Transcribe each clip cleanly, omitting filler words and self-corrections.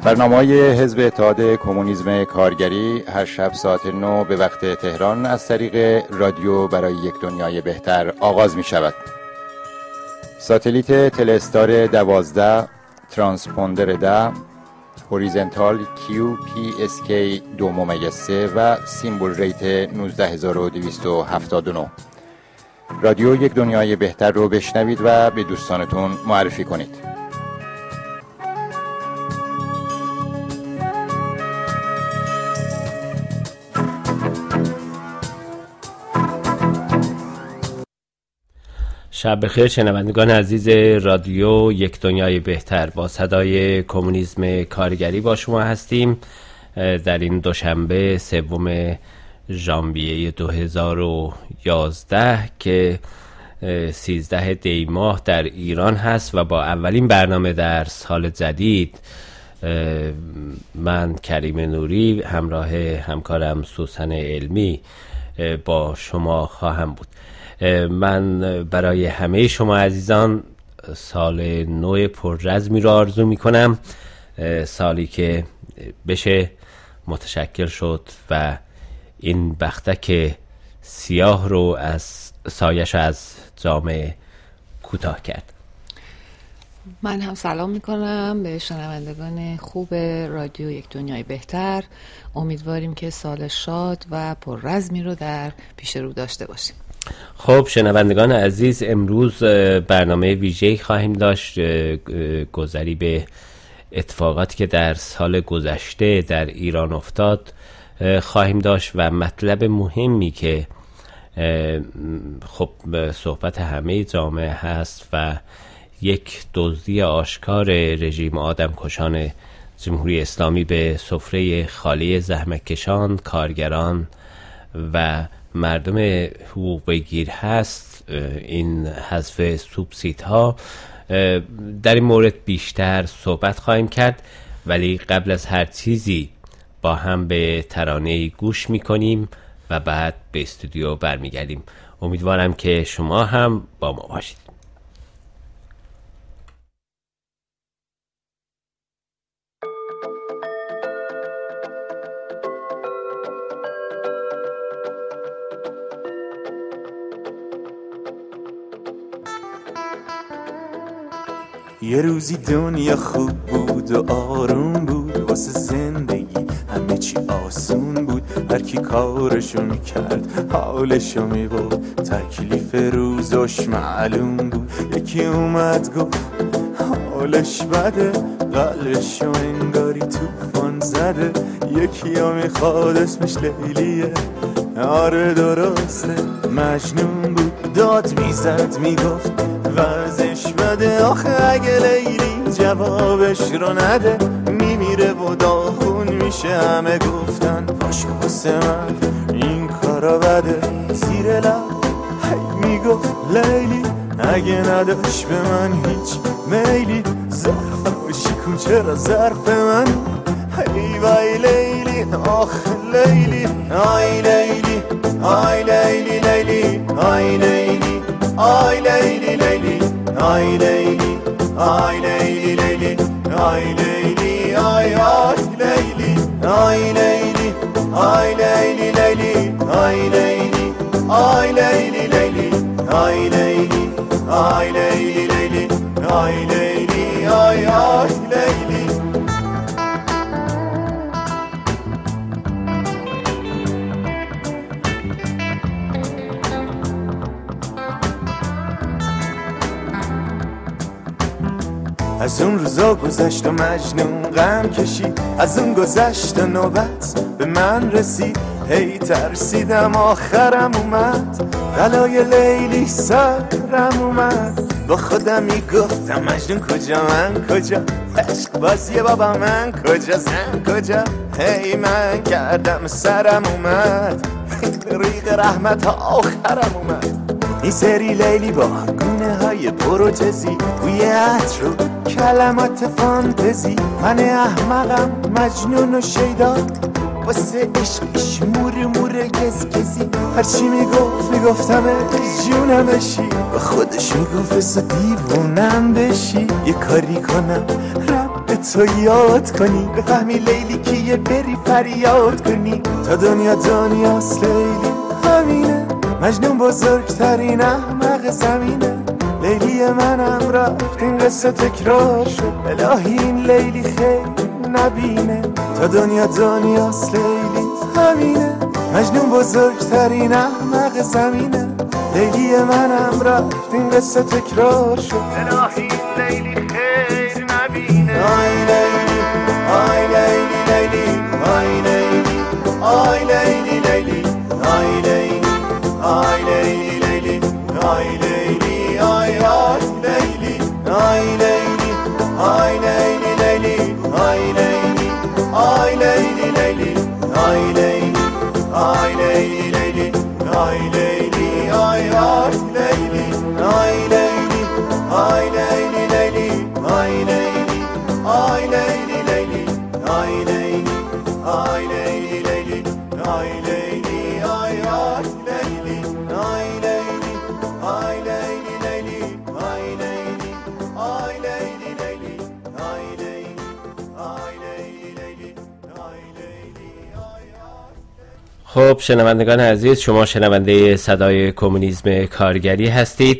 برنامه‌های حزب اتحاد کمونیسم کارگری هر شب ساعت 9 به وقت تهران از طریق رادیو برای یک دنیای بهتر آغاز می شود. ساتلیت تلستار 12، ترانسپوندر 10، هوریزنتال QPSK 2.3 و سیمبل ریت 19279. رادیو یک دنیای بهتر رو بشنوید و به دوستانتون معرفی کنید. شب بخیر شنوندگان عزیز رادیو یک دنیای بهتر، با صدای کمونیسم کارگری با شما هستیم در این دوشنبه 3 ژانویه 2011 که 13 دی ماه در ایران هست و با اولین برنامه در سال جدید من کریم نوری همراه همکارم سوسن علمی با شما خواهم بود. من برای همه شما عزیزان سال نو پررزمی را آرزو می کنم، سالی که بشه متشکل شد و این بختک سیاه رو از سایش از جامعه کوتاه کرد. من هم سلام می کنم به شنوندگان خوب رادیو یک دنیای بهتر. امیدواریم که سال شاد و پررزمی رو در پیش رو داشته باشیم. خب شنوندگان عزیز، امروز برنامه ویژه‌ای خواهیم داشت، گذری به اتفاقاتی که در سال گذشته در ایران افتاد خواهیم داشت و مطلب مهمی که خب صحبت همه جامعه هست و یک دزدی آشکار رژیم آدمکشان جمهوری اسلامی به سفره خالی زحمتکشان، کارگران و مردم حقوق بگیر هست. این حذف سوبسیدها، در این مورد بیشتر صحبت خواهیم کرد، ولی قبل از هر چیزی با هم به ترانه گوش میکنیم و بعد به استودیو برمیگردیم. امیدوارم که شما هم با ما باشید. یه روزی دنیا خوب بود و آروم بود، واسه زندگی همه چی آسون بود، هر کی کارشو میکرد حالشو میبود، تکلیف روزش معلوم بود. یکی اومد گفت حالش بده، قلبشو انگاری توفان زده. یکی ها میخواد اسمش لیلیه، آره درسته مجنون بود، داد میزد میگفت وضعش بده. آخه اگه لیلی جوابش رو نده میمیره و داغون میشه. همه گفتن پاشو واسه من این کارا بده، زیر لب هی میگفت لیلی اگه نداشت به من هیچ میلی، ظرفش کن چرا ظرف من. هی وای لیلی آخ لیلی، آی لیلی آی لیلی لیلی، آی لیلی آی لیلی لیلی، آی لیلی آی لیلی لیلی، آی لیلی آی آی لیلی، آی لیلی آی لیلی لیلی، آی لیلی آی لیلی لیلی، آی لیلی آی لیلی لیلی، آی لیلی آی آی لیلی. از اون روزا گذشت و مجنون غم کشید، از اون گذشت و نوبت به من رسید. هی ترسیدم آخرم اومد، بلای لیلی سرم اومد. با خودم میگفتم مجنون کجا من کجا، عشق بازیه بابا من کجا زن کجا. هی من کردم سرم اومد، ریق رحمت آخرم اومد. این سری لیلی با گونه های پروتزی، بوی عطر و کلمات فانتزی. من احمقم مجنون و شیدا، واسه عشقش مور گزگزی. هرچی میگفتم جونم بشی، با خودش میگفت بسا دیوونم بشی. یه کاری کنم رب تو یاد کنی، بفهمی لیلی کیه، بری فریاد کنی. تا دنیاست لیلی همینه، مجنون بزرگترین احمق زمینه. لیلی منم رفت این قصه تکرار شد، الهی این لیلی خیر نبینه. تا دنیاست لیلی همینه، مجنون بزرگترین احمق زمینه. لیلی منم رفت این قصه تکرار شد، الهی این لیلی خیر نبینه. آی لیلی آی لیلی لیلی آی لیلی آی لیلی لیلی آی لیلی آی لیلی لیلی آی لیلی آی آی لیلی آی لیلی آی لیلی لیلی آی لیلی آی لیلی لیلی آی لیلی آی لیلی لیلی آی لیلی آی آی لیلی آی لیلی آی لیلی لیلی آی لیلی آی لیلی لیلی آی لیلی آی لیلی لیلی آی لیلی آی آی لیلی آی لیلی آی لیلی لیلی آی لیلی آی لیلی لیلی آی لیلی آی لیلی لیلی آی لیلی آی آی. خب شنوندگان عزیز، شما شنونده صدای کمونیسم کارگری هستید.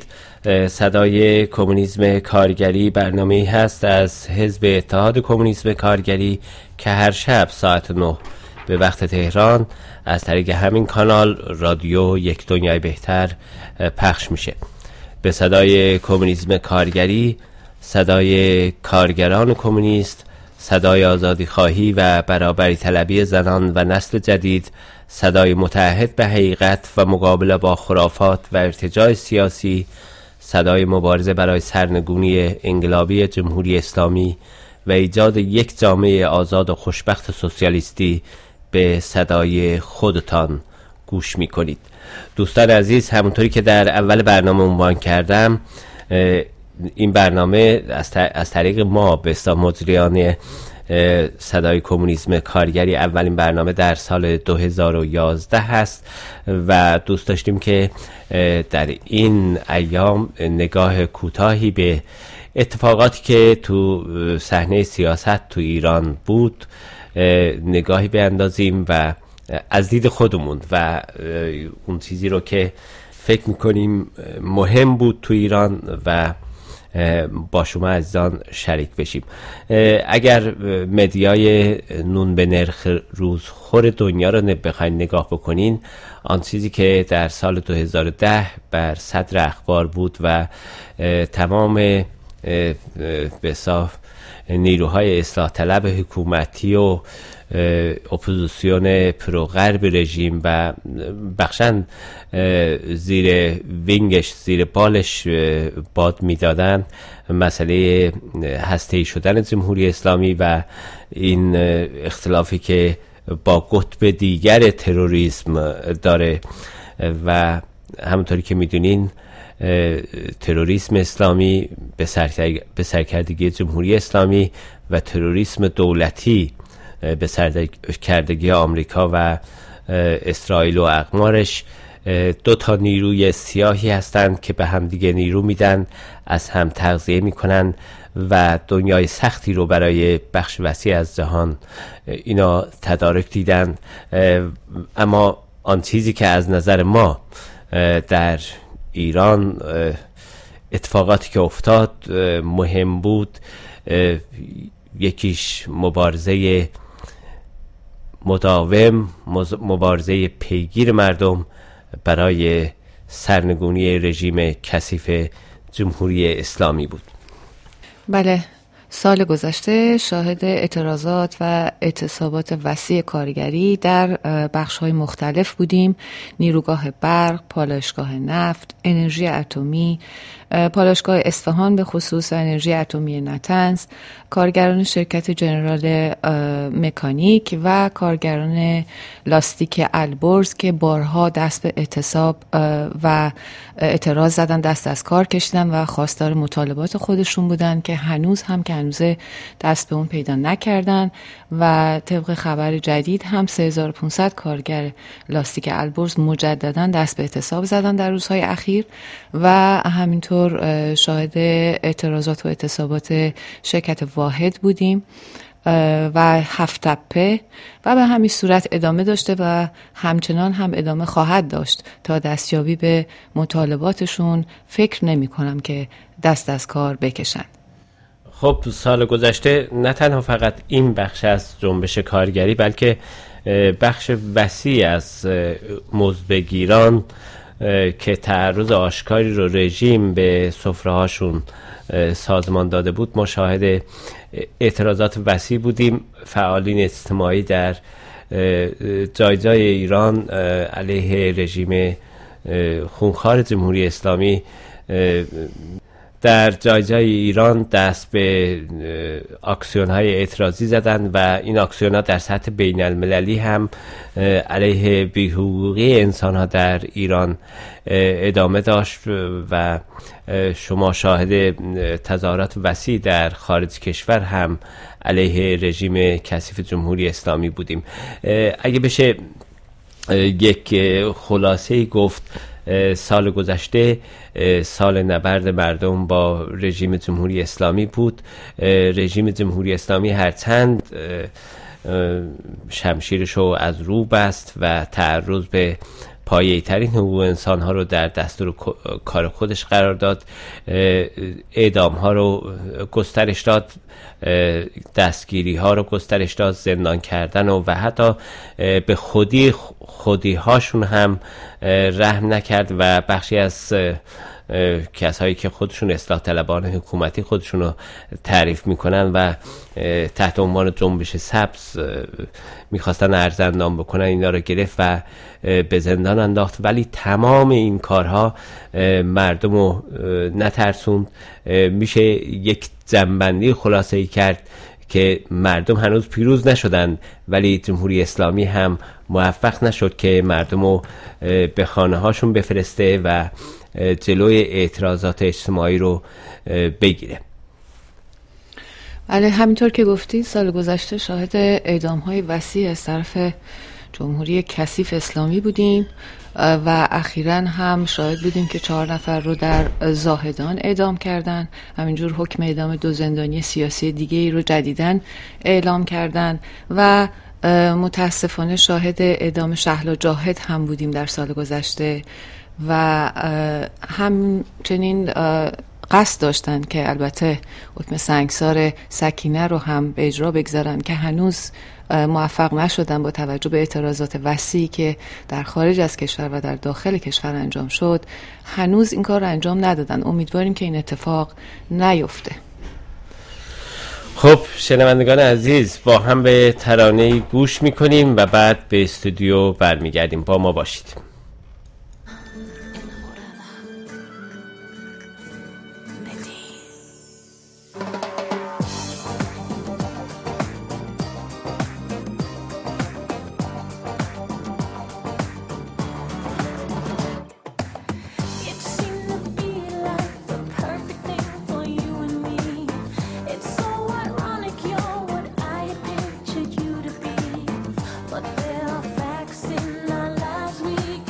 صدای کمونیسم کارگری برنامه‌ای هست از حزب اتحاد کمونیسم کارگری که هر شب ساعت 9 به وقت تهران از طریق همین کانال رادیو یک دنیای بهتر پخش میشه. به صدای کمونیسم کارگری، صدای کارگران کمونیست، صدای آزادی خواهی و برابری طلبی زنان و نسل جدید، صدای متعهد به حقیقت و مقابله با خرافات و ارتجاع سیاسی، صدای مبارزه برای سرنگونی انقلابی جمهوری اسلامی و ایجاد یک جامعه آزاد و خوشبخت سوسیالیستی به صدای خودتان گوش می کنید. دوستان عزیز، همونطوری که در اول برنامه عنوان کردم، این برنامه از طریق ما به اصطلاح مجریان صدای کمونیسم کارگری اولین برنامه در سال 2011 هست و دوست داشتیم که در این ایام نگاه کوتاهی به اتفاقاتی که تو صحنه سیاست تو ایران بود نگاهی بیندازیم و از دید خودمون و اون چیزی رو که فکر میکنیم مهم بود تو ایران و با شما عزیزان شریک بشیم. اگر مدیای نون به نرخ روزخور دنیا رو بخواید نگاه بکنین، آن چیزی که در سال 2010 بر صدر اخبار بود و تمام به صاف نیروهای اصلاح طلب حکومتی و اپوزیسیون پروغرب رژیم و بخشن زیر وینگش، زیر بالش باد میدادن، مسئله هسته‌ای شدن جمهوری اسلامی و این اختلافی که با قطب دیگر تروریسم داره و همونطوری که میدونین تروریسم اسلامی به سرکردگی جمهوری اسلامی و تروریسم دولتی به سرکردگی آمریکا و اسرائیل و اقمارش دو تا نیروی سیاهی هستند که به هم دیگه نیرو میدن، از هم تغذیه میکنن و دنیای سختی رو برای بخش وسیع از جهان اینا تدارک دیدن. اما آن چیزی که از نظر ما در ایران اتفاقاتی که افتاد مهم بود، یکیش مبارزه مداوم، مبارزه پیگیر مردم برای سرنگونی رژیم کثیف جمهوری اسلامی بود. بله، سال گذشته شاهد اعتراضات و اعتصابات وسیع کارگری در بخش‌های مختلف بودیم. نیروگاه برق، پالایشگاه نفت، انرژی اتمی، پالایشگاه اصفهان به خصوص و انرژی اتمی نطنز، کارگران شرکت جنرال مکانیک و کارگران لاستیک البرز که بارها دست به اعتصاب و اعتراض زدن، دست از کار کشیدن و خواستار مطالبات خودشون بودن که هنوز هنوزه دست به اون پیدا نکردن و طبق خبر جدید هم 3500 کارگر لاستیک البرز مجددا دست به اعتصاب زدن در روزهای اخیر و همینطور شاهد اعتراضات و اعتصابات شرکت واحد بودیم و 7 تپه و به همین صورت ادامه داشته و همچنان هم ادامه خواهد داشت تا دستیابی به مطالباتشون. فکر نمی کنم که دست از کار بکشن. خب سال گذشته نه تنها فقط این بخش از جنبش کارگری بلکه بخش وسیع از مزدبگیران که تعرض آشکاری رو رژیم به سفره‌هاشون سازمان داده بود مشاهده اعتراضات وسیع بودیم. فعالین اجتماعی در جای ایران علیه رژیم خونخوار جمهوری اسلامی در جای ایران دست به اکسیون‌های اعتراضی زدند و این اکسیون‌ها در سطح بین المللی هم علیه بی‌حقوقی انسان‌ها در ایران ادامه داشت و شما شاهد تظاهرات وسیع در خارج کشور هم علیه رژیم کثیف جمهوری اسلامی بودیم. اگه بشه یک خلاصه گفت، سال گذشته سال نبرد مردم با رژیم جمهوری اسلامی بود. رژیم جمهوری اسلامی هرچند شمشیرشو از رو بست و تعرض به پایه‌ای ترین حقوق انسان ها رو در دستور کار خودش قرار داد، اعدام ها رو گسترش داد، دستگیری ها رو گسترش داد، زندان کردن و حتی به خودی هاشون هم رحم نکرد و بخشی از کسایی که خودشون اصلاح طلبان حکومتی خودشون رو تعریف میکنن و تحت عنوان جنبش سبز میخواستن ارزندان بکنن اینا رو گرفت و به زندان انداخت. ولی تمام این کارها مردم رو نترسوند. میشه یک جنبندی خلاصه‌ای کرد که مردم هنوز پیروز نشدند ولی جمهوری اسلامی هم موفق نشد که مردم رو به خانه هاشون بفرسته و جلوی اعتراضات اجتماعی رو بگیره. بله، همینطور که گفتید سال گذشته شاهد اعدام‌های وسیع از طرف جمهوری کثیف اسلامی بودیم و اخیراً هم شاهد بودیم که 4 نفر رو در زاهدان اعدام کردن. همینجور حکم اعدام 2 زندانی سیاسی دیگه ای رو جدیداً اعلام کردن و متاسفانه شاهد اعدام شهلا جاهد هم بودیم در سال گذشته و همچنین قصد داشتن که البته حکم سنگسار سکینه رو هم به اجرا بگذارن که هنوز موفق نشدن با توجه به اعتراضات وسیعی که در خارج از کشور و در داخل کشور انجام شد. هنوز این کار رو انجام ندادن. امیدواریم که این اتفاق نیفته. خب شنوندگان عزیز، با هم به ترانه‌ای گوش میکنیم و بعد به استودیو برمیگردیم. با ما باشید. But there are facts in our lives we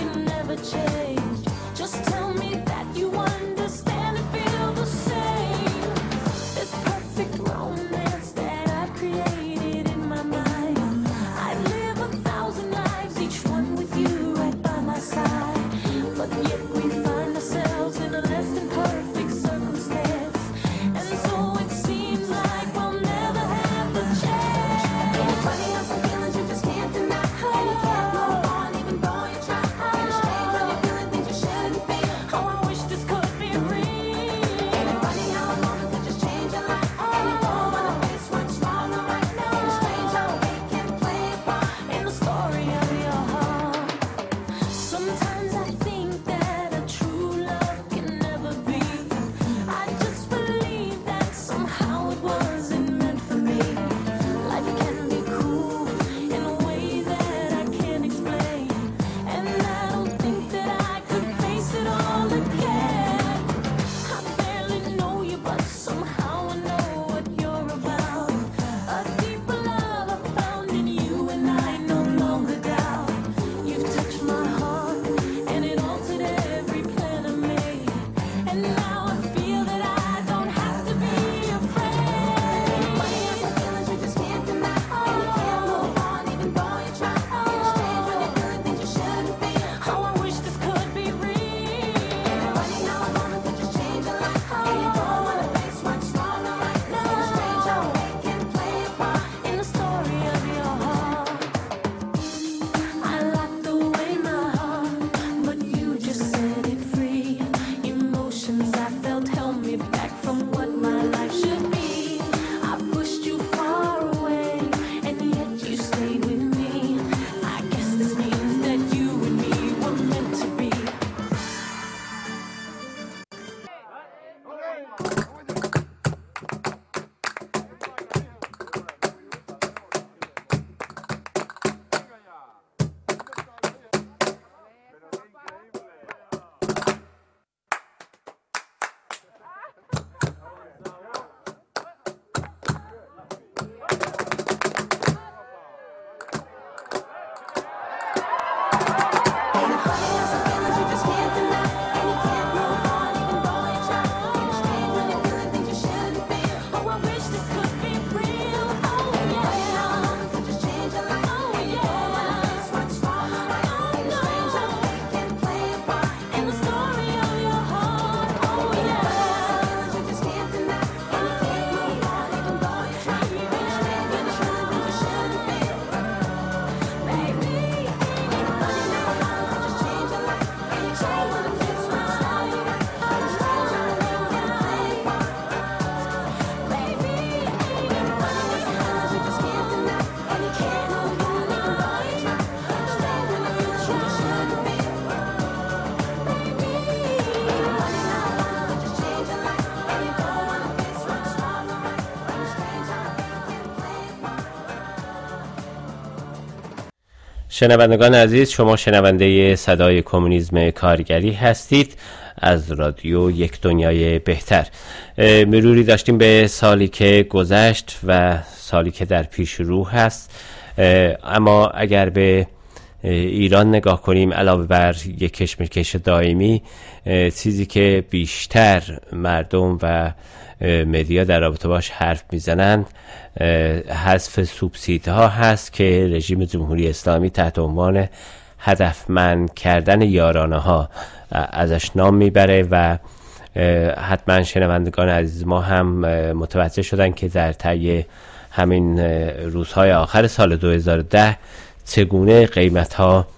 شنوندگان عزیز، شما شنونده صدای کمونیسم کارگری هستید از رادیو یک دنیای بهتر. مروری داشتیم به سالی که گذشت و سالی که در پیش رو هست. اما اگر به ایران نگاه کنیم، علاوه بر یک کشمکش دائمی، چیزی که بیشتر مردم و مدیا در رابطه باش حرف میزنند حذف سوبسیدها هست که رژیم جمهوری اسلامی تحت عنوان هدفمند کردن یارانه ها ازش نام میبره و حتما شنوندگان عزیز ما هم متوجه شدن که در طی همین روزهای آخر سال 2010 چگونه قیمت ها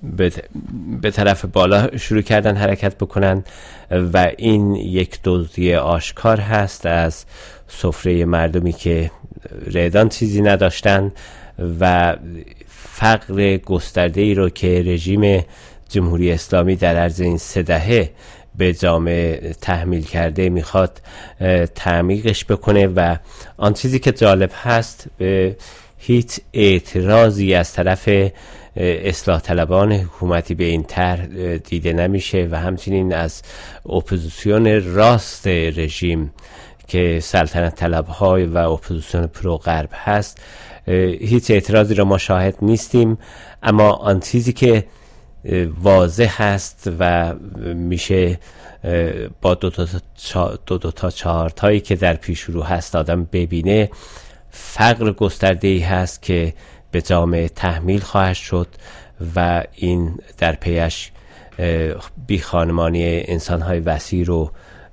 به طرف بالا شروع کردن حرکت بکنن و این یک دزدی آشکار هست از سفره مردمی که ریدان چیزی نداشتن و فقر گسترده ای رو که رژیم جمهوری اسلامی در عرض این 3 دهه به جامعه تحمیل کرده میخواد تعمیقش بکنه. و آن چیزی که جالب هست، به هیچ اعتراضی از طرف اصلاح طلبان حکومتی به این طرح دیده نمیشه و همچنین از اپوزیسیون راست رژیم که سلطنت طلب‌های و اپوزیسیون پرو غرب هست هیچ اعتراضی را ما شاهد نیستیم. اما آن چیزی که واضح هست و میشه با دو تا 4 تایی که در پیش رو هست آدم ببینه، فقر گسترده‌ای هست که به جامعه تحمیل خواهد شد و این در پیش بی خانمانی انسان‌های وسیع رو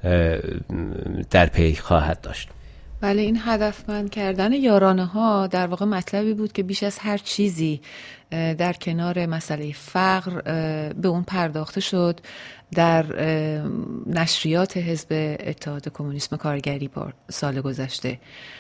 در پی خواهد داشت. بله، این هدفمند کردن یارانه ها در واقع مطلبی بود که بیش از هر چیزی در کنار مسئله فقر به اون پرداخته شد در نشریات حزب اتحاد کمونیسم کارگری سال گذشته.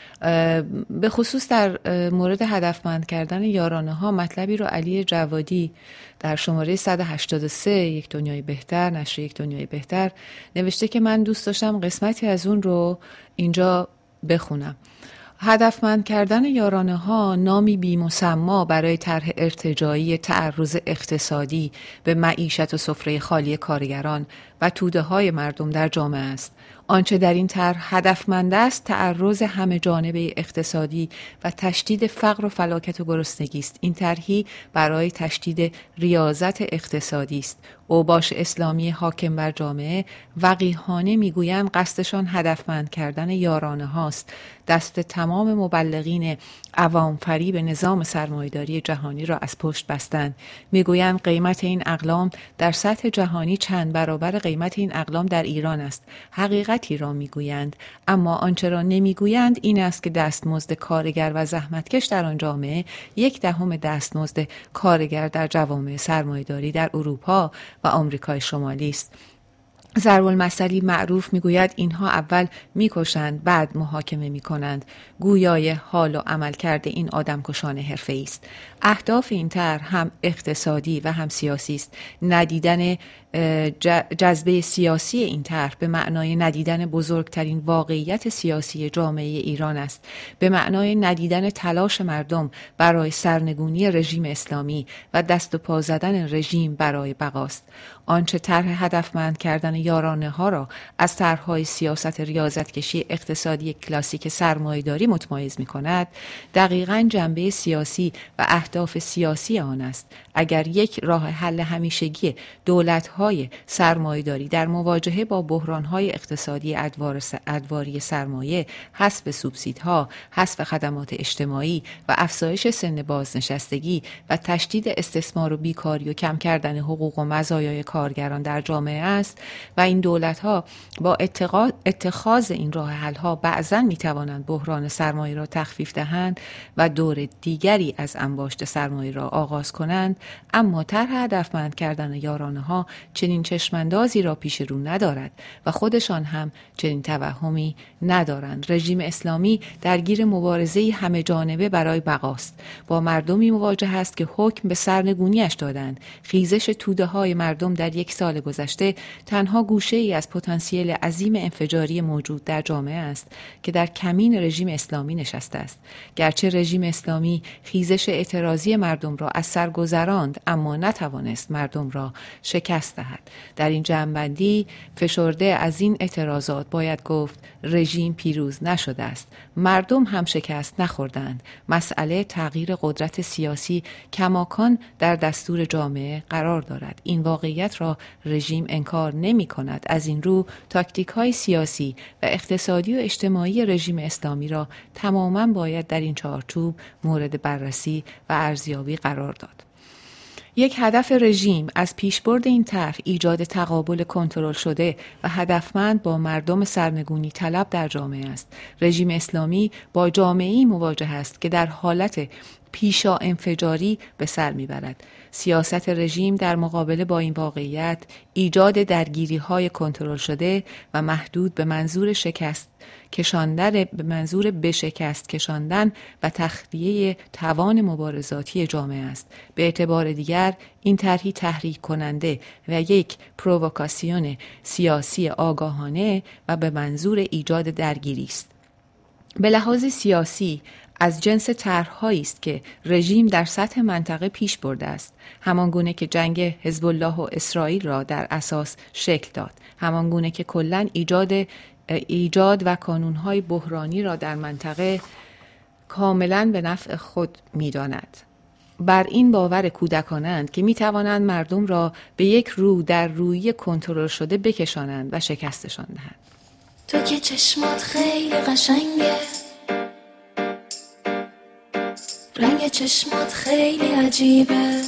به خصوص در مورد هدفمند کردن یارانه ها مطلبی رو علی جوادی در شماره 183 یک دنیای بهتر، نشر یک دنیای بهتر نوشته که من دوست داشتم قسمتی از اون رو اینجا بخونم. هدفمند کردن یارانه ها نامی بی‌مسما برای طرح ارتجاعی تعرض اقتصادی به معیشت و سفره خالی کارگران و توده های مردم در جامعه است. آنچه در این طرح هدفمند است تعرض همه جانبه اقتصادی و تشدید فقر و فلاکت و گرسنگی است. این طرحی برای تشدید ریاضت اقتصادی است. اوباش اسلامی حاکم بر جامعه وقیحانه میگویند قصدشان هدفمند کردن یارانه هاست. دست تمام مبلغین عوام فریب نظام سرمایه‌داری جهانی را از پشت بستند. میگویند قیمت این اقلام در سطح جهانی چند برابر قیمت این اقلام در ایران است. حقیقتی را میگویند، اما آنچه را نمیگویند این است که دستمزد کارگر و زحمتکش در آن جامعه 1/10 دستمزد کارگر در جوامع سرمایه‌داری در اروپا و آمریکای شمالی است. ضرب المثلی معروف میگوید اینها اول میکشند بعد محاکمه میکنند. گویای حال و عمل کرده این آدمکشان حرفه‌ای است. اهداف این طرح هم اقتصادی و هم سیاسی است. ندیدن جذبه سیاسی این طرح به معنای ندیدن بزرگترین واقعیت سیاسی جامعه ایران است، به معنای ندیدن تلاش مردم برای سرنگونی رژیم اسلامی و دست و پا زدن رژیم برای بقاست. آنچه طرح هدفمند کردن یارانه ها را از طرح‌های سیاست ریاضتکشی اقتصادی کلاسیک سرمایه‌داری متمایز می‌کند، دقیقاً جنبه سیاسی و اهداف سیاسی آن است. اگر یک راه حل همیشگی دولت‌های سرمایه‌داری در مواجهه با بحران‌های اقتصادی ادواری سرمایه، حذف سوبسیدها، حذف خدمات اجتماعی و افزایش سن بازنشستگی و تشدید استثمار و بیکاری و کم کردن حقوق و مزایای کارگران در جامعه است و این دولت‌ها با اتخاذ این راه حل‌ها بعضاً می‌توانند بحران سرمایه را تخفیف دهند و دور دیگری از انباشت سرمایه را آغاز کنند، اما طرح هدفمند کردن یارانه ها چنین چشماندازی را پیش رو ندارد و خودشان هم چنین توهمی ندارند. رژیم اسلامی درگیر مبارزه همه جانبه برای بقاست. با مردمی مواجه است که حکم به سرنگونیش دادند. خیزش توده های مردم در 1 سال گذشته تنها تنها گوشه‌ای از پتانسیل عظیم انفجاری موجود در جامعه است که در کمین رژیم اسلامی نشسته است. گرچه رژیم اسلامی خیزش اعتراضی مردم را از سر گذراند، اما نتوانست مردم را شکست دهد. در این جمع‌بندی فشرده از این اعتراضات باید گفت رژیم پیروز نشده است. مردم هم شکست نخوردند. مسئله تغییر قدرت سیاسی کماکان در دستور جامعه قرار دارد. این واقعیت را رژیم انکار نمی کند. از این رو تاکتیک های سیاسی و اقتصادی و اجتماعی رژیم اسلامی را تماما باید در این چارچوب مورد بررسی و ارزیابی قرار داد. یک هدف رژیم از پیشبرد این طرح ایجاد تقابل کنترل شده و هدفمند با مردم سرنگونی طلب در جامعه است. رژیم اسلامی با جامعه‌ای مواجه است که در حالت پیشا انفجاری به سر میبرد. سیاست رژیم در مقابله با این واقعیت ایجاد درگیری‌های کنترل شده و محدود به منظور به شکست کشاندن و تخلیه توان مبارزاتی جامعه است. به اعتبار دیگر این طرحی تحریک کننده و یک پرووکاسیون سیاسی آگاهانه و به منظور ایجاد درگیری است. به لحاظ سیاسی از جنس طرح‌هایی است که رژیم در سطح منطقه پیش برده است، همانگونه که جنگ حزب الله و اسرائیل را در اساس شکل داد، همانگونه که کلاً ایجاد و کانون‌های بحرانی را در منطقه کاملاً به نفع خود می‌داند. بر این باور کودکانند که می‌توانند مردم را به یک رو در رویی کنترل شده بکشانند و شکستشان دهند. تو که چشمات خیلی قشنگه، رنگ چشمات خیلی عجیبه،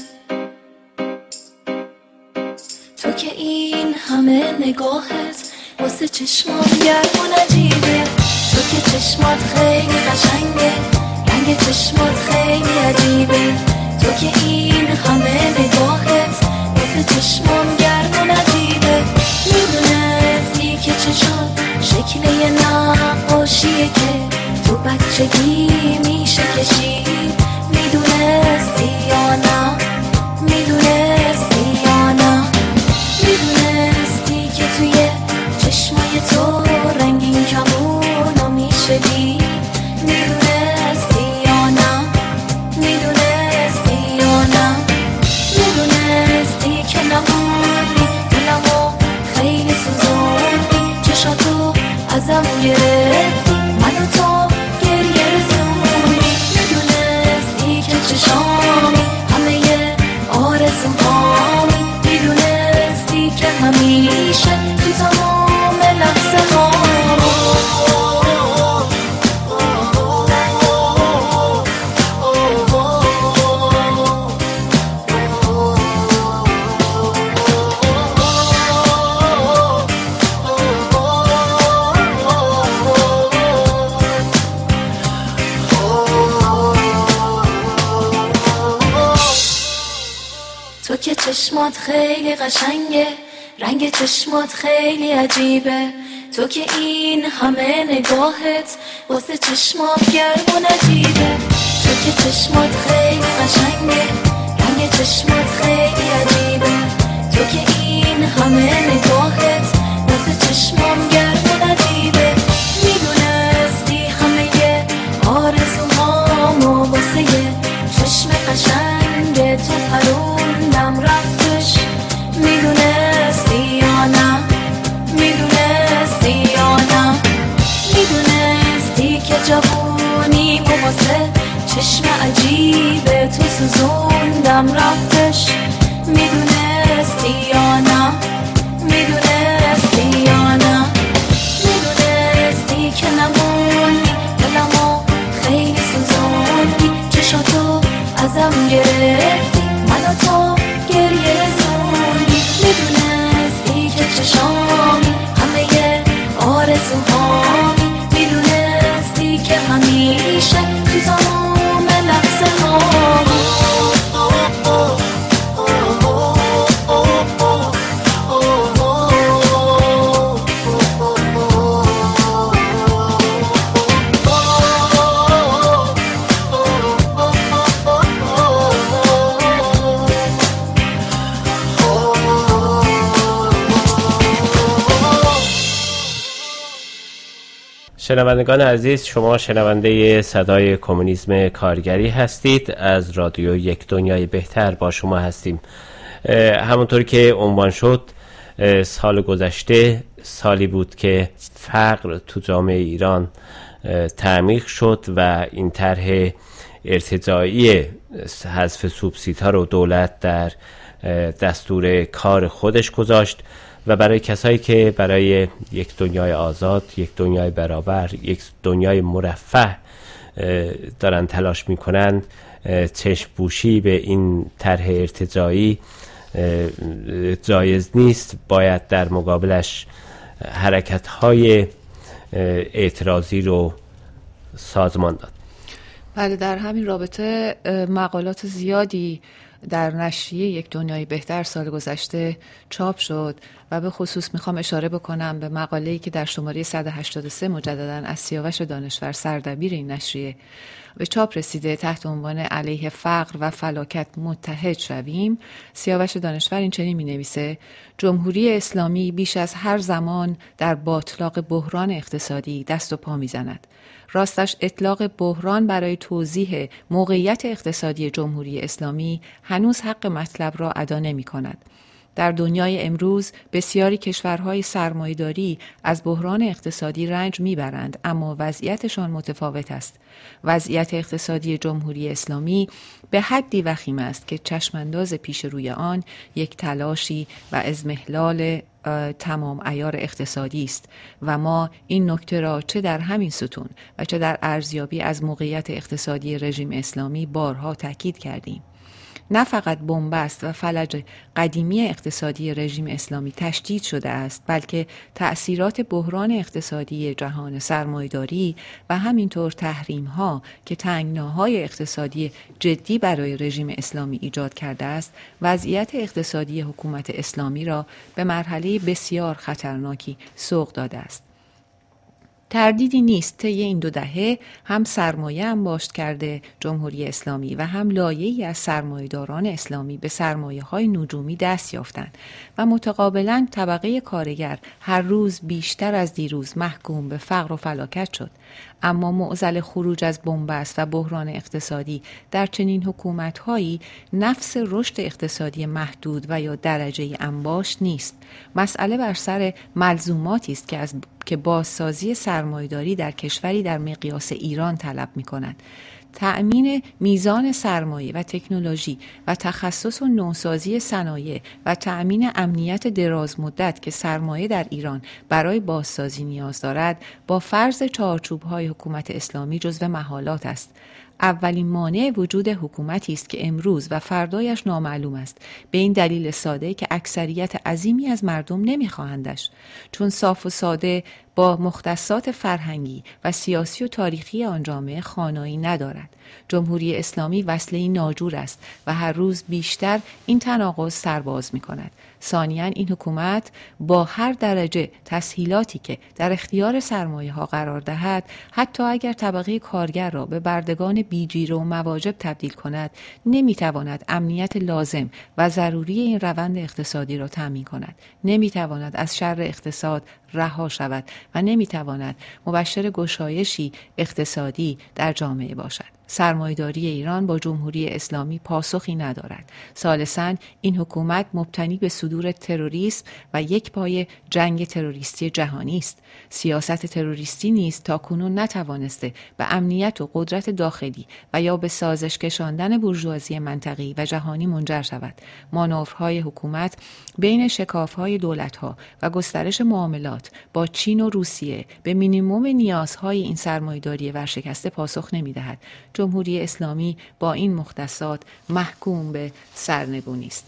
تو که این همه نگاهت واسه چشمات گرم و نجیبه، تو که چشمات خیلی قشنگه، رنگ چشمات خیلی عجیبه، تو که این همه نگاهت واسه چشمام گرم و نجیبه. میدونستی که چشات شکل یه نقاشیه که تو بچگی میشه کشید، میدونستی یا نه، میدونستی یا نه، میدونستی که توی چشمای تو رنگین کمونو میشه دید، میدونستی یا نه، میدونستی یا نه، میدونستی که نمونی دلمو خیلی سوزوندی، چشاتو ازم گرفتی، منو تو گریه رسوندی، میدونستی که چشامی همه ی آرزوهامی، میدونستی که همیشه تو تمام لحظه ها چشمات خیلی قشنگه، رنگ چشمات خیلی عجیبه، تو که این همه نگاهت واسه چشمام گرم و نجیبه، تو که چشمات خیلی قشنگه، رنگ چشمات خیلی عجیبه، تو که این همه نگاهت واسه چشمام گرم و نجیبه، میدونستی همه ی آرزوهامو واسه ی چشم قشنگ تو پروندم رفتش، میدونستی یا نه، میدونستی یا نه، میدونستی که جوونی واسه چشم عجیب تو سوزوندم رفتش، میدونستی یا نه، میدونستی یا نه، میدونستی که نمونی دلمو خیلی سوزوندی، چشاتو ازم گرفتی، منو تو گریه رسوندی، میدونستی که چشامی همه ی آرزوهامی، میدونستی که همیشه تو تمام لحظه ها شنوندگان عزیز، شما شنونده صدای کمونیسم کارگری هستید. از رادیو یک دنیای بهتر با شما هستیم. همونطور که عنوان شد، سال گذشته سالی بود که فقر تو جامعه ایران تعمیق شد و این طرح ارتجاعی حذف سوبسیدها رو دولت در دستور کار خودش گذاشت و برای کسایی که برای یک دنیای آزاد، یک دنیای برابر، یک دنیای مرفه دارن تلاش میکنن، چشم پوشی به این طرح ارتجاعی جایز نیست. باید در مقابلش حرکت‌های اعتراضی رو سازمان داد. بله، در همین رابطه مقالات زیادی در نشریه یک دنیای بهتر سال گذشته چاپ شد و به خصوص میخوام اشاره بکنم به مقاله‌ای که در شماره 183 مجدداً از سیاوش دانشور، سردبیر این نشریه، به چاپ رسیده تحت عنوان علیه فقر و فلاکت متحد شویم. سیاوش دانشور این چنین می‌نویسه: جمهوری اسلامی بیش از هر زمان در باطلاق بحران اقتصادی دست و پا می‌زند. راستش اطلاق بحران برای توضیح موقعیت اقتصادی جمهوری اسلامی هنوز حق مطلب را ادا نمی‌کند. در دنیای امروز بسیاری کشورهای سرمایه‌داری از بحران اقتصادی رنج میبرند، اما وضعیتشان متفاوت است. وضعیت اقتصادی جمهوری اسلامی به حدی وخیم است که چشمانداز پیش روی آن یک تلاشی و اضمحلال تمام عیار اقتصادی است و ما این نکته را چه در همین ستون و چه در ارزیابی از موقعیت اقتصادی رژیم اسلامی بارها تاکید کردیم. نه فقط بنبست و فلج قدیمی اقتصادی رژیم اسلامی تشدید شده است، بلکه تأثیرات بحران اقتصادی جهان سرمایه‌داری و همینطور تحریم‌ها که تنگناهای اقتصادی جدی برای رژیم اسلامی ایجاد کرده است، وضعیت اقتصادی حکومت اسلامی را به مرحله بسیار خطرناکی سوق داده است. تردیدی نیست طی این 2 دهه هم سرمایه انباشت کرده جمهوری اسلامی و هم لایه‌ای از سرمایه‌داران اسلامی به سرمایه‌های نجومی دست یافتند و متقابلاً طبقه کارگر هر روز بیشتر از دیروز محکوم به فقر و فلاکت شد. اما معضل خروج از بنبست و بحران اقتصادی در چنین حکومت‌هایی نفس رشد اقتصادی محدود و یا درجه انباشت نیست. مسئله بر سر ملزوماتی است که بازسازی سرمایه‌داری در کشوری در مقیاس ایران طلب می‌کند. تأمین میزان سرمایه و تکنولوژی و تخصص و نوسازی صنایع و تأمین امنیت دراز مدت که سرمایه در ایران برای بازسازی نیاز دارد، با فرض چارچوب‌های حکومت اسلامی جزو محالات است. اولین مانع وجود حکومتی است که امروز و فردایش نامعلوم است، به این دلیل ساده که اکثریت عظیمی از مردم نمیخواهندش، چون صاف و ساده با مختصات فرهنگی و سیاسی و تاریخی آن جامعه خانایی ندارد. جمهوری اسلامی وسیله ناجور است و هر روز بیشتر این تناقض سرباز می کند. ثانیاً این حکومت با هر درجه تسهیلاتی که در اختیار سرمایه ها قرار دهد، حتی اگر طبقه کارگر را به بردگان بیجیره و مواجب تبدیل کند، نمی تواند امنیت لازم و ضروری این روند اقتصادی را تامین کند. نمی تواند از شر اقتصاد رها شود و نمی تواند مبشر گشایشی اقتصادی در جامعه باشد. سرمایه‌داری ایران با جمهوری اسلامی پاسخی ندارد. ثالثاً این حکومت مبتنی به صدور تروریسم و یک پای جنگ تروریستی جهانی است. سیاست تروریستی نیز تاکنون نتوانسته به امنیت و قدرت داخلی و یا به سازش کشاندن بورژوازی منطقی و جهانی منجر شود. مانورهای حکومت بین شکاف‌های دولت‌ها و گسترش معاملات با چین و روسیه به مینیمم نیازهای این سرمایه‌داری ورشکسته پاسخ نمی‌دهد. جمهوری اسلامی با این مختصات محکوم به سرنگونی است.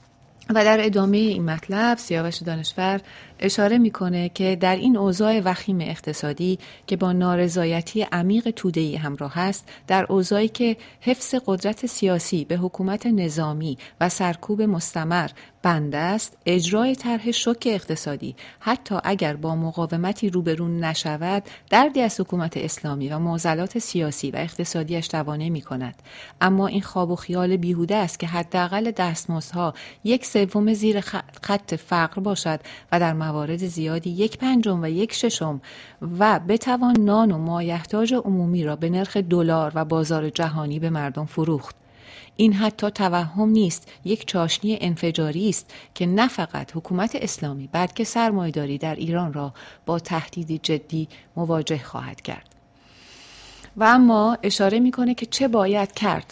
و در ادامه این مطلب سیاوش دانشور اشاره میکنه که در این اوضاع وخیم اقتصادی که با نارضایتی عمیق توده‌ای همراه است، در اوضاعی که حفظ قدرت سیاسی به حکومت نظامی و سرکوب مستمر بنده است، اجرای طرح شوک اقتصادی حتی اگر با مقاومتی روبرو نشود، دردی از حکومت اسلامی و معضلات سیاسی و اقتصادیش دوا نمی‌کند. اما این خواب و خیال بیهوده است که حداقل دستمزدها 1/3 زیر خط فقر باشد و در موارد زیادی 1/5 و 1/6 و بتوان نان و مایحتاج عمومی را به نرخ دلار و بازار جهانی به مردم فروخت. این حتی توهم نیست، یک چاشنی انفجاری است که نه فقط حکومت اسلامی بلکه سرمایه‌داری در ایران را با تهدیدی جدی مواجه خواهد کرد. و اما اشاره میکنه که چه باید کرد.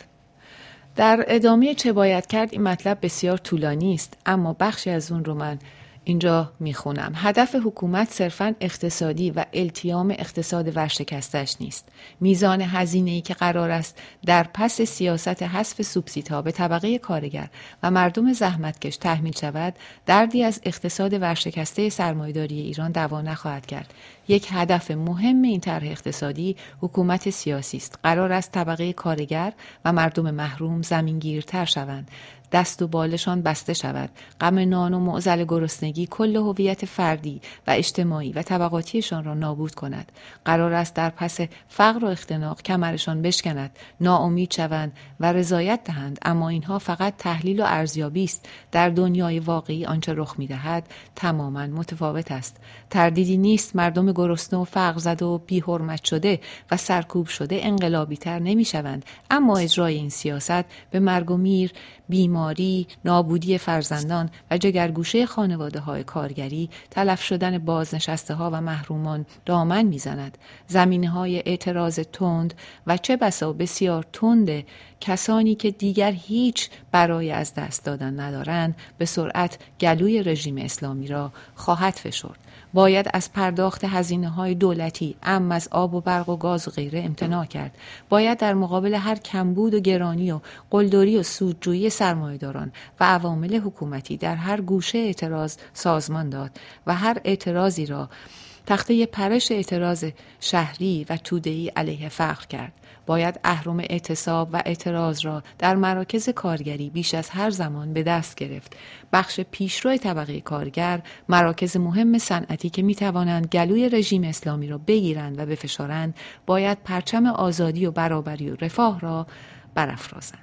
در ادامه چه باید کرد این مطلب بسیار طولانی است، اما بخشی از اون رو من اینجا میخونم. هدف حکومت صرفاً اقتصادی و التیام اقتصاد ورشکستش نیست. میزان هزینه‌ای که قرار است در پس سیاست حذف سوبسیدها به طبقه کارگر و مردم زحمتکش تحمیل شود، دردی از اقتصاد ورشکسته سرمایه‌داری ایران دوا نخواهد کرد. یک هدف مهم این طرح اقتصادی حکومت سیاسی است. قرار است طبقه کارگر و مردم محروم زمینگیرتر شوند، دست و بالشان بسته شود، غم نان و معضل گرسنگی کل هویت فردی و اجتماعی و طبقاتیشان را نابود کند. قرار است در پس فقر و اختناق کمرشان بشکند، ناامید شوند و رضایت دهند، اما اینها فقط تحلیل و ارزیابی است. در دنیای واقعی آنچه رخ می‌دهد تماماً متفاوت است. تردیدی نیست مردم گرسنه و فقر زده و بی‌حرمت شده و سرکوب شده انقلابی‌تر نمی‌شوند، اما اجرای این سیاست به مرگ و میر، بیماری، نابودی فرزندان و جگرگوشه خانواده‌های کارگری، تلف شدن بازنشسته‌ها و محرومان دامن می‌زند. زمینه‌های اعتراض تند و چه بسا بسیار تند کسانی که دیگر هیچ برای از دست دادن ندارند به سرعت گلوی رژیم اسلامی را خواهد فشرد. باید از پرداخت هزینه‌های دولتی عم از آب و برق و گاز و غیره امتناع کرد. باید در مقابل هر کمبود و گرانی و قلدری و سودجویی سرمایه‌داران و عوامل حکومتی در هر گوشه اعتراض سازمان داد و هر اعتراضی را تخته پرش اعتراض شهری و توده‌ای علیه فقر کرد. باید اهرم اعتصاب و اعتراض را در مراکز کارگری بیش از هر زمان به دست گرفت. بخش پیشرو طبقه کارگر، مراکز مهم صنعتی که می‌توانند گلوی رژیم اسلامی را بگیرند و بفشارند، باید پرچم آزادی و برابری و رفاه را برافرازند.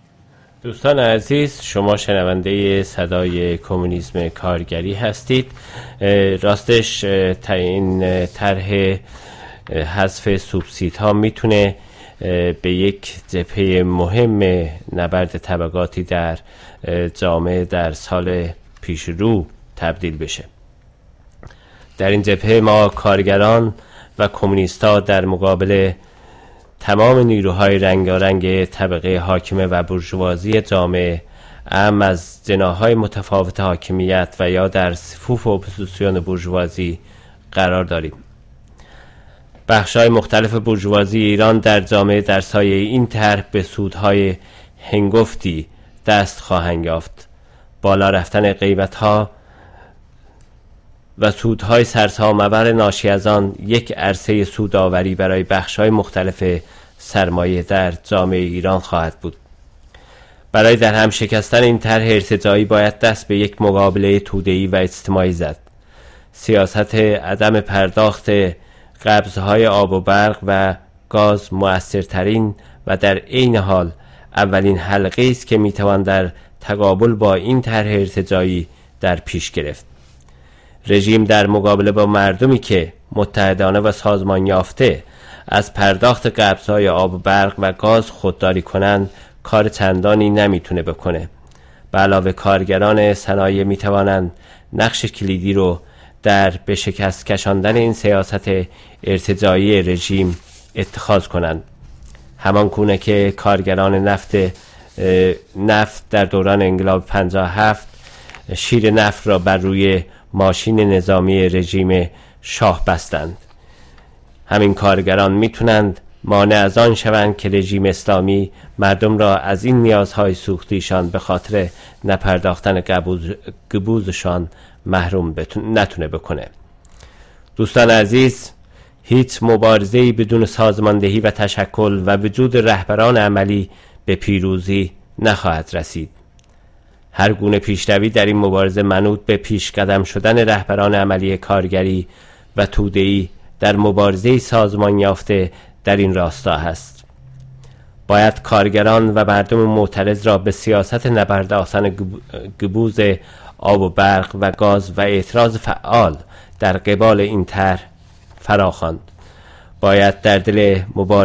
دوستان عزیز، شما شنونده صدای کمونیسم کارگری هستید. راستش این طرح حذف سوبسیدها میتونه به یک جبهه مهم نبرد طبقاتی در جامعه در سال پیش رو تبدیل بشه. در این جبهه ما کارگران و کمونیست‌ها در مقابل تمام نیروهای رنگارنگ طبقه حاکمه و بورژوازی جامعه، اهم از جناح‌های متفاوت حاکمیت و یا در صفوف اپوزیسیون بورژوازی قرار داریم. بخش‌های مختلف بورژوازی ایران در جامعه در سایه این طرح به سودهای هنگفتی دست خواهند یافت. بالا رفتن قیمت‌ها و سودهای سرسام‌آور ناشی از آن یک عرصه سودآوری برای بخش‌های مختلف سرمایه در جامعه ایران خواهد بود. برای در هم شکستن این طرح ارتجاعی باید دست به یک مقابله توده‌ای و اجتماعی زد. سیاست عدم پرداخت قبض‌های آب و برق و گاز مؤثرترین و در عین حال اولین حلقه است که میتوان در تقابل با این طرح ارتجاعی در پیش گرفت. رژیم در مقابله با مردمی که متحدانه و سازمان یافته از پرداخت قبض‌های آب و برق و گاز خودداری کنند کار چندانی نمیتونه بکنه. به علاوه کارگران صنایع میتوانند نقش کلیدی رو در به شکست کشاندن این سیاست ارتجاعی رژیم اتخاذ کنند. همان گونه که کارگران نفت در دوران انقلاب 57 شیر نفت را بر روی ماشین نظامی رژیم شاه بستند. همین کارگران میتونند مانع از آن شوند که رژیم اسلامی مردم را از این نیازهای سوختیشان به خاطر نپرداختن قبوزشان محروم نتونه بکنه. دوستان عزیز، هیچ مبارزه‌ای بدون سازماندهی و تشکل و وجود رهبران عملی به پیروزی نخواهد رسید. هر گونه پیشروی در این مبارزه منوط به پیش قدم شدن رهبران عملی کارگری و توده‌ای در مبارزه سازمان یافته در این راستا هست. باید کارگران و مردم معترض را به سیاست نبرد آسان گبوز آب و برق و گاز و اعتراض فعال در قبال این طرح فراخواند. باید در دل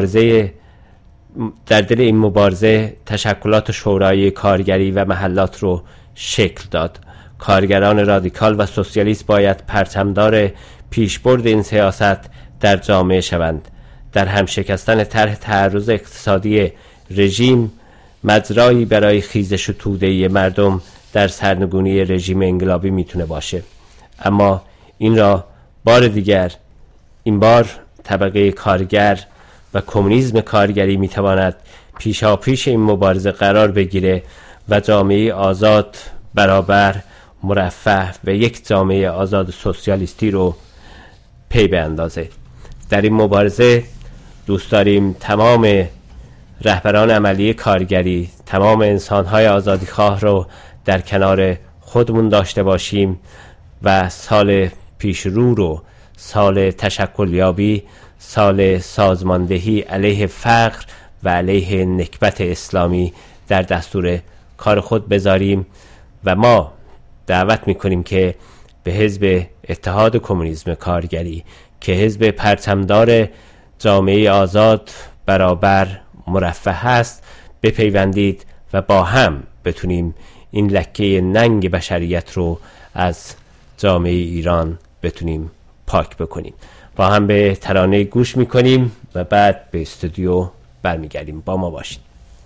این مبارزه تشکلات شورای کارگری و محلات رو شکل داد. کارگران رادیکال و سوسیالیست باید پرچمدار پیشبرد این سیاست در جامعه شوند. در هم شکستن طرح تعرض اقتصادی رژیم مجرایی برای خیزش و توده مردم در سرنگونی رژیم انقلابی میتونه باشه. اما این بار طبقه کارگر و کمونیسم کارگری میتواند پیشاپیش این مبارزه قرار بگیره و جامعه آزاد، برابر، مرفه و یک جامعه آزاد سوسیالیستی رو پی بیندازه. در این مبارزه دوست داریم تمام رهبران عملی کارگری، تمام انسان‌های آزادیخواه رو در کنار خودمون داشته باشیم و سال پیشرو رو، سال تشکلیابی، سال سازماندهی علیه فقر و علیه نکبت اسلامی در دستور کار خود بذاریم و ما دعوت میکنیم که به حزب اتحاد کمونیسم کارگری که حزب پرچمدار جامعه آزاد، برابر، مرفه هست بپیوندید و با هم بتونیم این لکه ننگ بشریت رو از جامعه ایران بتونیم پاک بکنیم. با هم به ترانه گوش میکنیم و بعد به استودیو برمیگردیم. با ما باشید.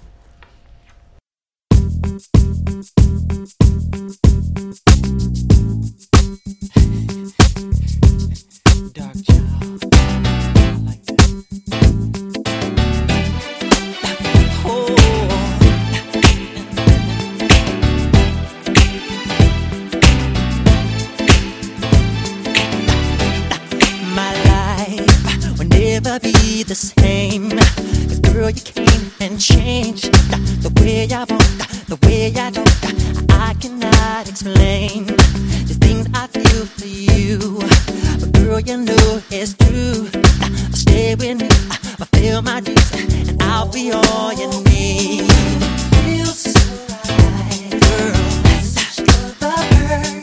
Be the same, 'cause girl you came and changed the way I walk, the way I talk. I cannot explain the things I feel for you, but girl you know it's true. Stay with me, fulfill my dreams, and I'll be all you need. Feels so right, girl. Message to the bird.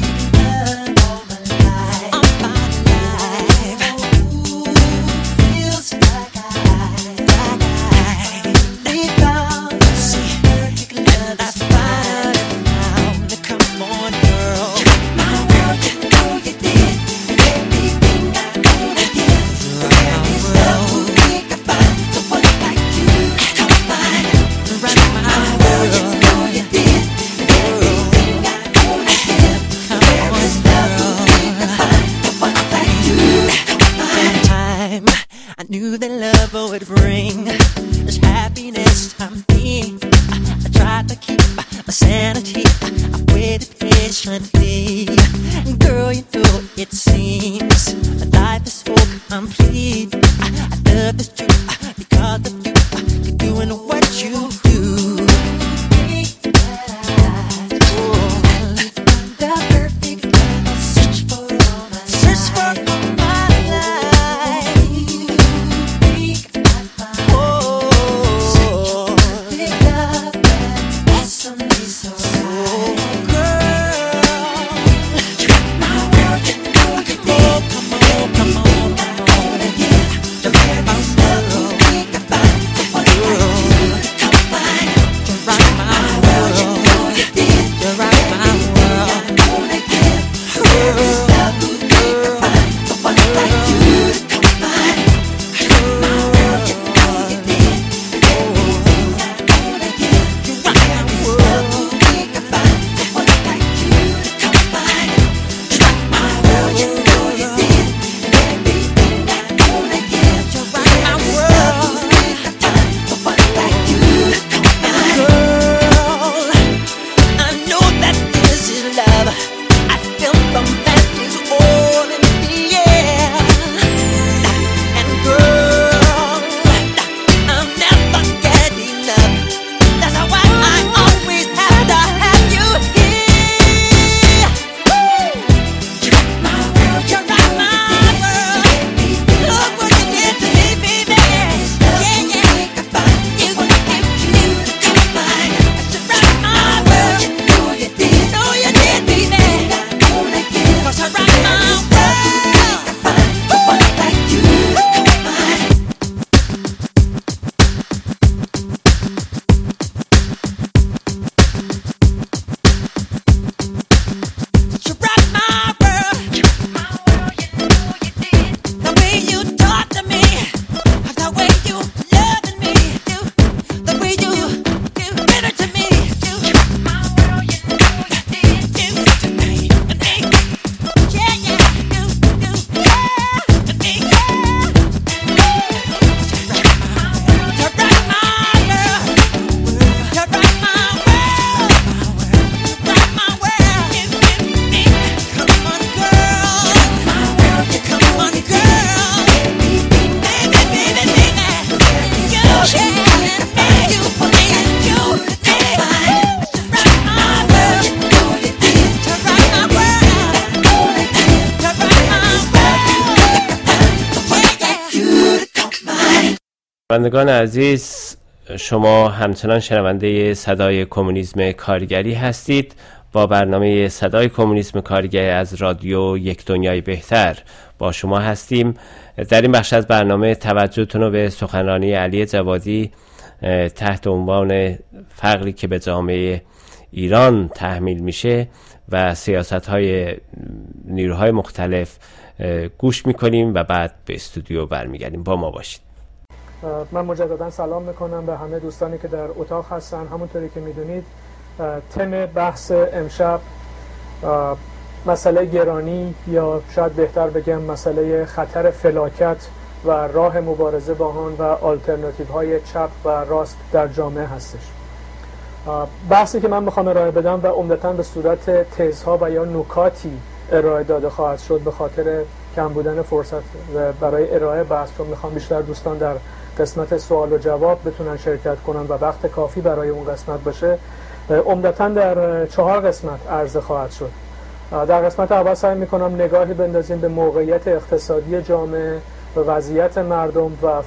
Would bring this happiness to me. I tried to keep my sanity. I waited patiently. Girl, you know it seems life is so complete. I love this truth because of you. You're doing what you do. The perfect love, search for all my life. Search for all my life. Come on, شنوندگان عزیز، شما همچنان شنونده صدای کمونیسم کارگری هستید. با برنامه صدای کمونیسم کارگری از رادیو یک دنیای بهتر با شما هستیم. در این بخش از برنامه توجهتون رو به سخنرانی علی جوادی تحت عنوان فقری که به جامعه ایران تحمیل میشه و سیاست‌های نیروهای مختلف گوش میکنیم و بعد به استودیو برمیگردیم. با ما باشید. من مجددا سلام میکنم به همه دوستانی که در اتاق هستن. همونطوری که میدونید تم بحث امشب مسئله گرانی یا شاید بهتر بگم مسئله خطر فلاکت و راه مبارزه با آن و آلترناتیو های چپ و راست در جامعه هستش. بحثی که من میخوام ارائه بدم و عمدتاً به صورت تزها و یا نکاتی ارائه داده خواهد شد به خاطر کم بودن فرصت برای ارائه بحث، چون میخوام بیشتر دوستان در قسمت سوال و جواب بتونن شرکت کنن و وقت کافی برای اون قسمت باشه. عمدتاً در 4 قسمت عرضه خواهد شد. در قسمت اول سعی میکنم نگاهی بندازیم به موقعیت اقتصادی جامعه و وضعیت مردم و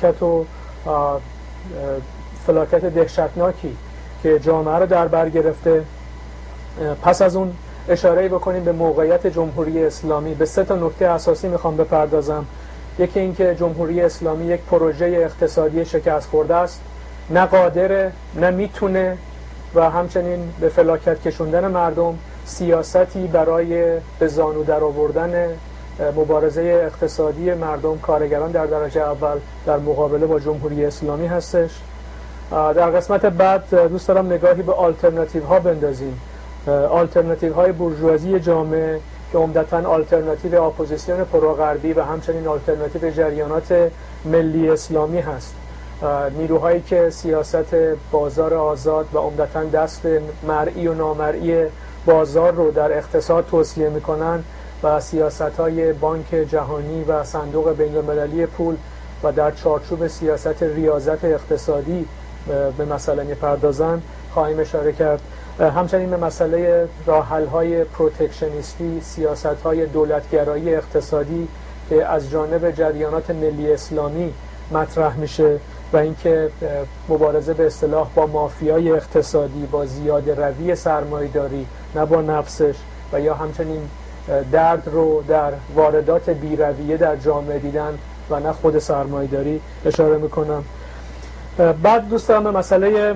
فلاکت دهشتناکی که جامعه رو در بر گرفته. پس از اون اشاره‌ای بکنیم به موقعیت جمهوری اسلامی. به 3 نکته اساسی میخوام بپردازم. یکی این که جمهوری اسلامی یک پروژه اقتصادی شکست خورده است، نه قادره نه میتونه و همچنین به فلاکت کشوندن مردم سیاستی برای به زانو در آوردن مبارزه اقتصادی مردم کارگران در درجه اول در مقابله با جمهوری اسلامی هستش. در قسمت بعد دوست دارم نگاهی به آلترناتیو ها بندازیم. آلترناتیو های بورژوازی جامعه که عمدتاً آلترناتیو اپوزیسیون پروغربی و همچنین آلترناتیو جریانات ملی اسلامی هست. نیروهایی که سیاست بازار آزاد و عمدتاً دست مرئی و نامرئی بازار رو در اقتصاد توصیه میکنن و سیاست‌های بانک جهانی و صندوق بین‌المللی پول و در چارچوب سیاست ریاضت اقتصادی به مسئله می‌پردازن خواهیم اشاره کرد. همچنین به مسئله راه‌حل‌های پروتکشنیستی، سیاست‌های دولتگرایی اقتصادی که از جانب جریانات ملی اسلامی مطرح میشه و اینکه مبارزه به اصطلاح با مافیای اقتصادی، با زیاده روی سرمایه‌داری نه با نفسش و یا همچنین درد رو در واردات بی‌رویه در جامعه دیدن و نه خود سرمایه‌داری اشاره میکنم. بعد دوست دارم به مسئله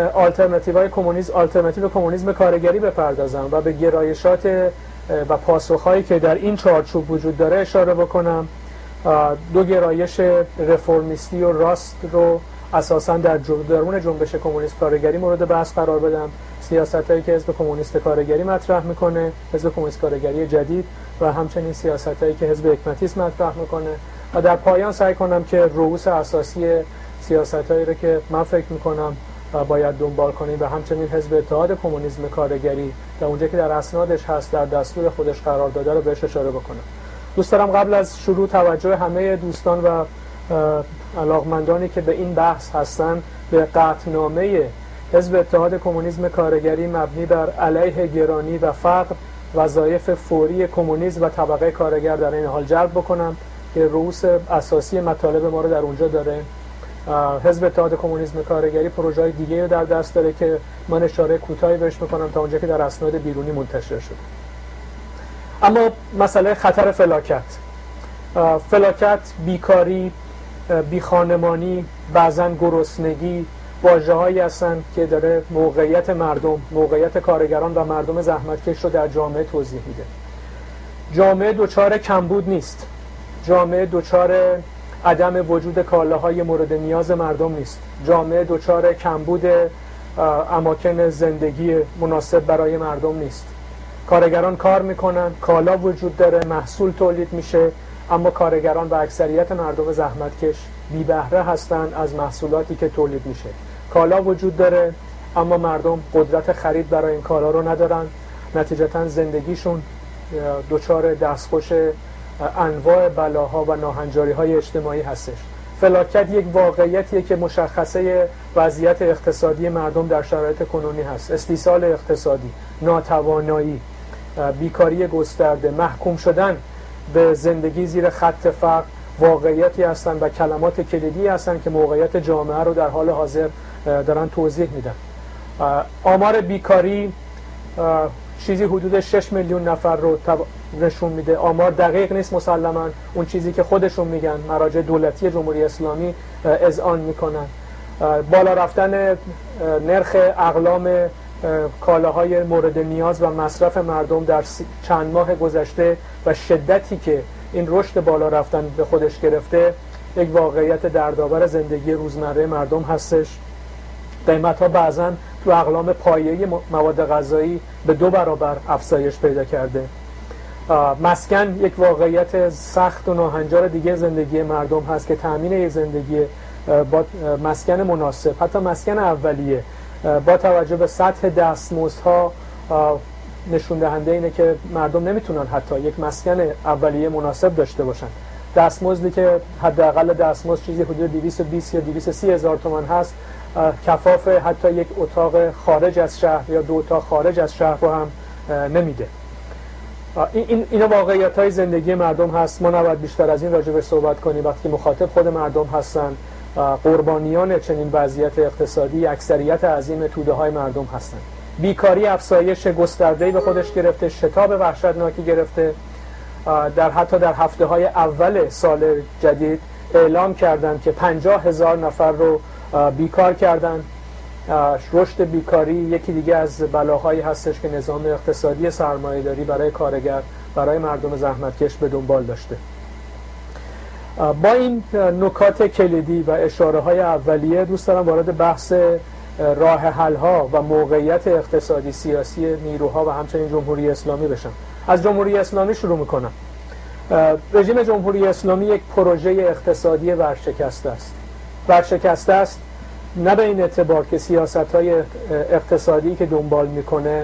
آلترناتیو کمونیسم کارگری بپردازم و به گرایشات و پاسخهایی که در این چارچوب وجود داره اشاره بکنم. 2 گرایش رفرمیستی و راست رو اساساً در درون جنبش کمونیست کارگری مورد بحث قرار بدم. سیاستایی که حزب کمونیست کارگری مطرح میکنه، حزب کمونیست کارگری جدید و همچنین سیاستایی که حزب حکمتیست مطرح میکنه و در پایان سعی کنم که رؤوس اساسی سیاستایی رو که من فکر میکنم باید دنبال کنیم و همچنین حزب اتحاد کمونیسم کارگری در اونجا که در اسنادش هست در دستور خودش قرار داده رو بهش اشاره بکنم. دوست دارم قبل از شروع توجه همه دوستان و علاقمندانی که به این بحث هستن به قطعنامه حزب اتحاد کمونیسم کارگری مبنی بر علیه گرانی و فقر، وظایف فوری کمونیسم و طبقه کارگر در این حال جلب بکنم که رؤوس اساسی مطالب ما رو در اونجا داره. حزب اتحاد کمونیسم کارگری پروژه‌های دیگه رو در دست داره که من اشاره کوتاهی بهش میکنم تا اونجا که در اسناد بیرونی منتشر شده. اما مسئله خطر فلاکت، بیکاری، بیخانمانی، بعضن گرسنگی واژه‌هایی هستن که داره موقعیت مردم، موقعیت کارگران و مردم زحمتکش رو در جامعه توضیح میده. جامعه دچار کمبود نیست. جامعه دچار عدم وجود کالاهای مورد نیاز مردم نیست. جامعه دچار کمبود اماکن زندگی مناسب برای مردم نیست. کارگران کار میکنن، کالا وجود داره، محصول تولید میشه، اما کارگران و اکثریت مردم زحمتکش بی بهره هستن از محصولاتی که تولید میشه. کالا وجود داره اما مردم قدرت خرید برای این کالا رو ندارن، نتیجتا زندگیشون دچار دستخوش انواع بلاها و ناهنجاری‌های اجتماعی هستش. فلاکت یک واقعیتیه که مشخصه وضعیت اقتصادی مردم در شرایط کنونی هست. استیصال اقتصادی، ناتوانایی، بیکاری گسترده، محکوم شدن به زندگی زیر خط فقر واقعیتی هستند و کلمات کلیدی هستند که موقعیت جامعه رو در حال حاضر دارن توضیح میدن. آمار بیکاری چیزی حدود 6 میلیون نفر رو نشون میده. آمار دقیق نیست مسلماً، اون چیزی که خودشون میگن مراجع دولتی جمهوری اسلامی اذعان میکنن. بالا رفتن نرخ اقلام کالاهای مورد نیاز و مصرف مردم در چند ماه گذشته و شدتی که این رشد بالا رفتن به خودش گرفته یک واقعیت دردآور زندگی روزمره مردم هستش. قیمت‌ها بعضاً تو اقلام پایه‌ای مواد غذایی به 2 برابر افزایش پیدا کرده. مسکن یک واقعیت سخت و ناهنجار دیگه زندگی مردم هست که تأمین یک زندگی با مسکن مناسب، حتی مسکن اولیه، با توجه به سطح دستمزدها نشون دهنده اینه که مردم نمیتونن حتی یک مسکن اولیه مناسب داشته باشن. دستمزدی که حداقل دستمزد چیزی حدود 220 یا 230 هزار تومان هست کفاف حتی یک اتاق خارج از شهر یا 2 اتاق خارج از شهر رو هم نمیده. اینا واقعیت‌های زندگی مردم هست. ما نباید بیشتر از این راجع صحبت کنیم وقتی مخاطب خود مردم هستن. قربانیان چنین وضعیت اقتصادی اکثریت عظیم توده‌های مردم هستند. بیکاری افزایش گسترده‌ای به خودش گرفته، شتاب وحشتناکی گرفته. حتی در هفته‌های اول سال جدید اعلام کردند که 50,000 نفر رو بیکار کردند. رشد بیکاری یکی دیگه از بلاهایی هستش که نظام اقتصادی سرمایه‌داری برای کارگر، برای مردم زحمتکش به دنبال داشته. با این نکات کلیدی و اشاره‌های اولیه دوست دارم وارد بحث راه حل‌ها و موقعیت اقتصادی سیاسی نیروها و همچنین جمهوری اسلامی بشم. از جمهوری اسلامی شروع میکنم. رژیم جمهوری اسلامی یک پروژه اقتصادی ورشکسته است. ورشکسته است نه به این اعتبار که سیاست‌های اقتصادی که دنبال میکنه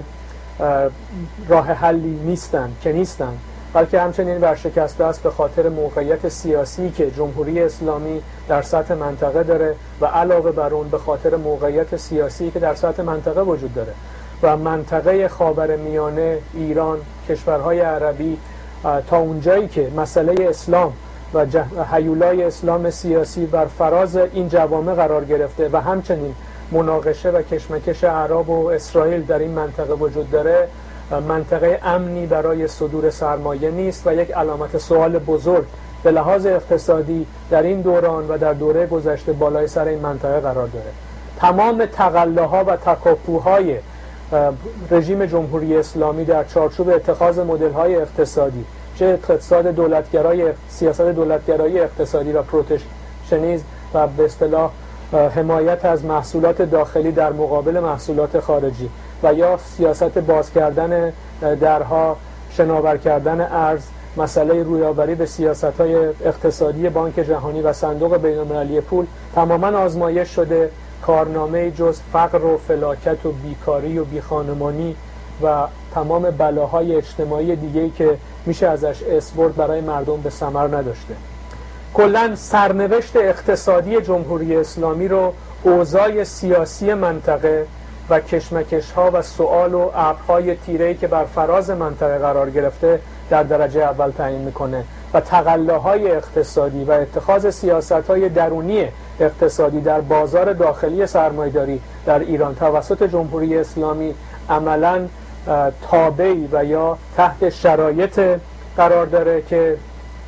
راه حلی نیستن، بلکه همچنین ورشکسته است به خاطر موقعیت سیاسی که جمهوری اسلامی در سطح منطقه داره و علاوه بر اون به خاطر موقعیت سیاسی که در سطح منطقه وجود داره و منطقه خاورمیانه، ایران، کشورهای عربی تا اونجایی که مسئله اسلام و هیولای اسلام سیاسی بر فراز این جوامع قرار گرفته و همچنین مناقشه و کشمکش عرب و اسرائیل در این منطقه وجود داره، منطقه امنی برای صدور سرمایه نیست و یک علامت سوال بزرگ به لحاظ اقتصادی در این دوران و در دوره گذشته بالای سر این منطقه قرار داره. تمام تقلاها و تکاپوهای رژیم جمهوری اسلامی در چارچوب اتخاذ مدل‌های اقتصادی، چه اقتصاد دولتگرای، سیاست دولتگرایی اقتصادی و پروتکشنیسم و به اصطلاح حمایت از محصولات داخلی در مقابل محصولات خارجی و یا سیاست باز کردن درها، شناور کردن ارز، مسئله رویاوری به سیاست‌های اقتصادی بانک جهانی و صندوق بین‌المللی پول تماماً آزمایش شده. کارنامه جز فقر و فلاکت و بیکاری و بیخانمانی و تمام بلاهای اجتماعی دیگه‌ای که میشه ازش اسم برای مردم به ثمر نداشته. کلاً سرنوشت اقتصادی جمهوری اسلامی رو اوضاع سیاسی منطقه و کشمکش‌ها و سؤال و ابرهای تیره‌ای که بر فراز منطقه قرار گرفته در درجه اول تعیین میکنه و تقلاهای اقتصادی و اتخاذ سیاست‌های درونی اقتصادی در بازار داخلی سرمایه‌داری در ایران توسط جمهوری اسلامی عملاً تابعی و یا تحت شرایط قرار داره که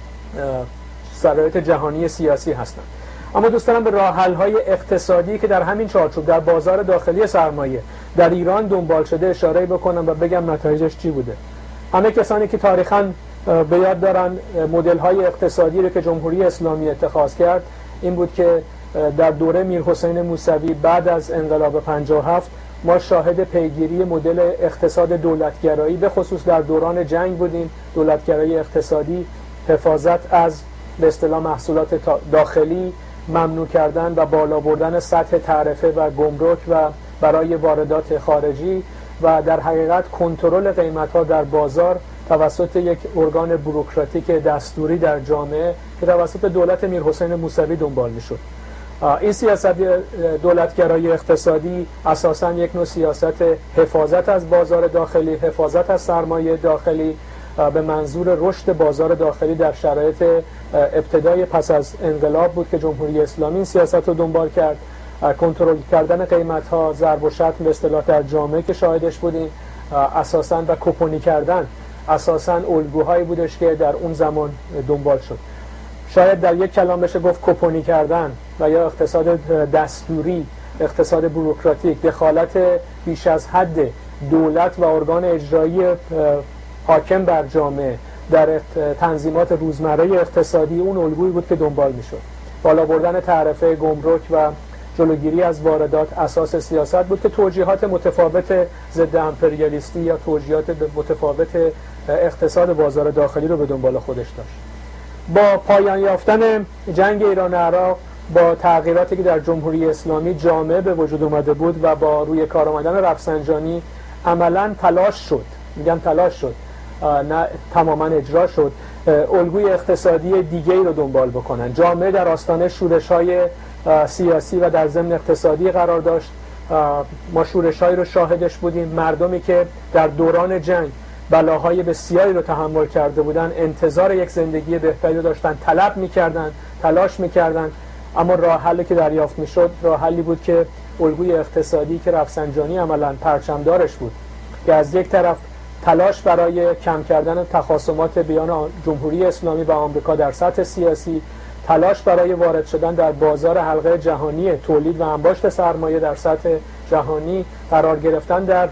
شرایط جهانی سیاسی هستند. اما دوست دارم به راه‌حل‌های اقتصادی که در همین چارچوب در بازار داخلی سرمایه در ایران دنبال شده اشاره بکنم و بگم نتایجش چی بوده. همه کسانی که تاریخاً به یاد دارن مدل‌های اقتصادی رو که جمهوری اسلامی اتخاذ کرد این بود که در دوره میرحسین موسوی بعد از انقلاب 57 ما شاهد پیگیری مدل اقتصاد دولتگرایی به خصوص در دوران جنگ بودیم. دولتگرایی اقتصادی، حفاظت از به اصطلاح محصولات داخلی، ممنوع کردن و بالا بردن سطح تعرفه و گمرک و برای واردات خارجی و در حقیقت کنترل قیمت‌ها در بازار توسط یک ارگان بوروکراتیک دستوری در جامعه که توسط دولت میرحسین موسوی دنبال می‌شد. این سیاست دولتگرایی اقتصادی اساساً یک نوع سیاست حفاظت از بازار داخلی، حفاظت از سرمایه داخلی به منظور رشد بازار داخلی در شرایط ابتدای پس از انقلاب بود که جمهوری اسلامی این سیاست رو دنبال کرد. کنترل کردن قیمت‌ها، ضرب و شتم به اصطلاح در جامعه که شاهدش بودیم اساساً و کوپنی کردن اساساً الگوهایی بودش که در اون زمان دنبال شد. شاید در یک کلام بشه گفت کوپنی کردن و یا اقتصاد دستوری، اقتصاد بوروکراتیک، دخالت بیش از حد دولت و ارگان اجرایی حاکم بر جامعه در تنظیمات روزمره اقتصادی اون الگویی بود که دنبال میشد. بالا بردن تعرفه گمرک و جلوگیری از واردات اساس سیاست بود که توجیهات متفاوت ضد امپریالیستی یا توجیهات متفاوت اقتصاد بازار داخلی رو به دنبال خودش داشت. با پایان یافتن جنگ ایران و عراق، با تغییراتی که در جمهوری اسلامی جامعه به وجود اومده بود و با روی کار آمدن رفسنجانی عملاً تلاش شد، میگم تلاش شد، نه تماما اجرا شد، الگوی اقتصادی دیگه‌ای رو دنبال بکنن. جامعه در آستانه شورش‌های سیاسی و در ضمن اقتصادی قرار داشت. ما شورش‌هایی رو شاهدش بودیم. مردمی که در دوران جنگ بلاهای بسیاری رو تحمل کرده بودن، انتظار یک زندگی بهتری رو داشتن، طلب می‌کردن، تلاش می‌کردن، اما راه حلی که دریافت می‌شد راه حلی بود که الگوی اقتصادی که رفسنجانی عملاً پرچمدارش بود، که از یک طرف تلاش برای کم کردن تخاصمات میان جمهوری اسلامی و آمریکا در سطح سیاسی، تلاش برای وارد شدن در بازار حلقه جهانی تولید و انباشت سرمایه در سطح جهانی، قرار گرفتن در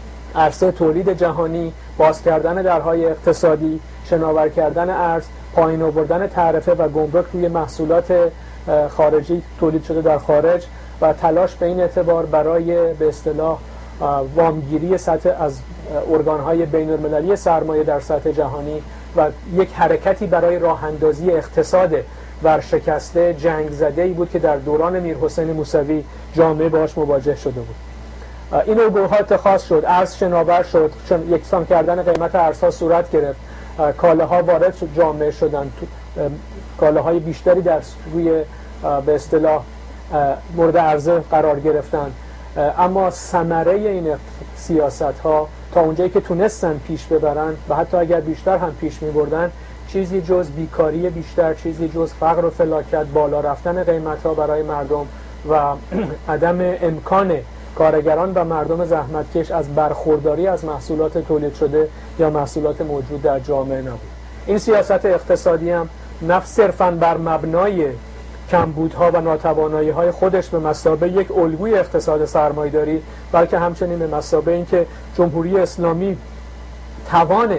عرصه تولید جهانی، باز کردن درهای اقتصادی، شناور کردن ارز، پایین آوردن تعرفه و گمرک روی محصولات خارجی تولید شده در خارج و تلاش به این اعتبار برای به اصطلاح وامگیری سطح از ارگان‌های بین‌المللی سرمایه در سطح جهانی و یک حرکتی برای راه اندازی اقتصاد ورشکسته جنگ زده‌ای بود که در دوران میرحسین موسوی جامعه باهاش مواجه شده بود. این الگوها اتخاذ شد، ارز شناور شد، چون یکسان کردن قیمت ارزها صورت گرفت، کالاها وارد شد جامعه شدن، کالاهای بیشتری در روی به اصطلاح مورد عرضه قرار گرفتن، اما ثمره این سیاست‌ها تا اونجایی که تونستن پیش ببرن و حتی اگر بیشتر هم پیش می‌بردن، چیزی جز بیکاری بیشتر، چیزی جز فقر و فلاکت، بالا رفتن قیمت‌ها برای مردم و عدم امکان کارگران و مردم زحمتکش از برخورداری از محصولات تولید شده یا محصولات موجود در جامعه نبود. این سیاست اقتصادی هم نه صرفاً بر مبنای کمبودها و ناتوانایی‌های خودش به مثابه یک الگوی اقتصاد سرمایه‌داری، بلکه همچنین به مثابه اینکه جمهوری اسلامی توان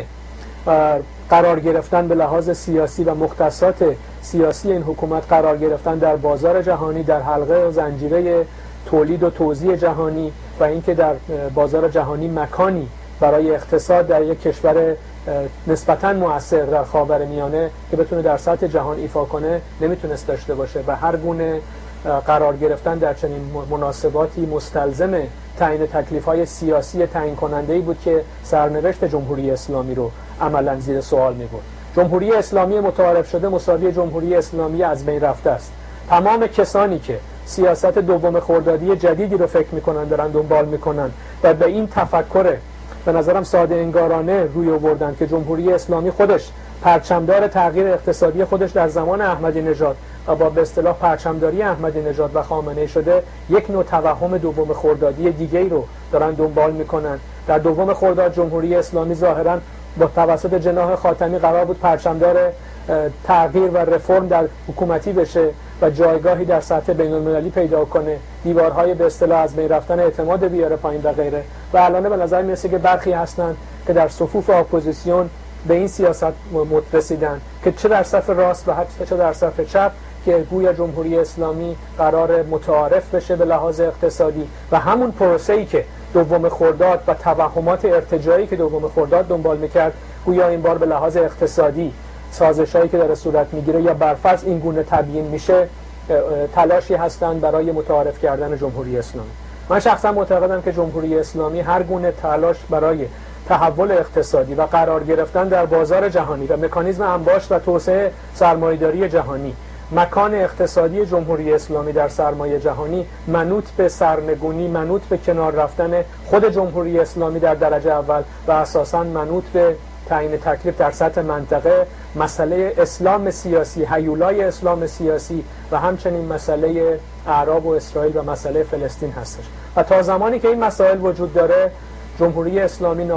قرار گرفتن به لحاظ سیاسی و مختصات سیاسی این حکومت قرار گرفتن در بازار جهانی، در حلقه و زنجیره تولید و توزیع جهانی و اینکه در بازار جهانی مکانی برای اقتصاد در یک کشور نسبتاً مؤثر در خاورمیانه که بتونه در سطح جهان ایفا کنه نمیتونست داشته باشه و هر گونه قرار گرفتن در چنین مناسباتی مستلزم تعیین تکلیف‌های سیاسی تعیین کننده‌ای بود که سرنوشت جمهوری اسلامی رو عملاً زیر سوال می‌برد. جمهوری اسلامی متعارف شده مساوی جمهوری اسلامی از بین رفته است. تمام کسانی که سیاست دوم خردادی جدیدی رو فکر می‌کنن، دارن دنبال می‌کنن و به این تفکر به نظرم ساده انگارانه روی آوردن که جمهوری اسلامی خودش پرچمدار تغییر اقتصادی خودش در زمان احمدی نژاد و با به اصطلاح پرچمداری احمدی نژاد و خامنه‌ای شده، یک نوع توهم دوم خردادی دیگه‌ای رو دارن دنبال می‌کنن. در دوم خرداد جمهوری اسلامی ظاهراً با توسط جناح خاتمی قرار بود پرچمدار تغییر و رفرم در حکومتی بشه و جایگاهی در سطح بین‌المللی پیدا کنه، دیوارهای به اصطلاح از بین رفتن اعتماد بیاره پایین و غیره. و الان به نظر میرسه که برخی هستن که در صفوف اپوزیسیون به این سیاست رسیدن که چه در صف راست و چه در صف چپ که گویا جمهوری اسلامی قرار متعارف بشه به لحاظ اقتصادی و همون پروسه‌ای که دوم خرداد و توهمات ارتجاعی که دوم خرداد دنبال میکرد گویا این بار به لحاظ اقتصادی سازشایی که داره صورت میگیره یا برفرض این گونه تبیین میشه تلاشی هستند برای متعارف کردن جمهوری اسلامی. من شخصا معتقدم که جمهوری اسلامی هر گونه تلاش برای تحول اقتصادی و قرار گرفتن در بازار جهانی و مکانیزم انباشت و توسعه سرمایه‌داری جهانی، مکان اقتصادی جمهوری اسلامی در سرمایه جهانی منوط به سرنگونی، منوط به کنار رفتن خود جمهوری اسلامی در درجه اول و اساساً منوط به تعیین تکلیف در سطح منطقه، مسئله اسلام سیاسی، هیولای اسلام سیاسی و همچنین مسئله اعراب و اسرائیل و مسئله فلسطین هستش. و تا زمانی که این مسائل وجود داره، جمهوری اسلامی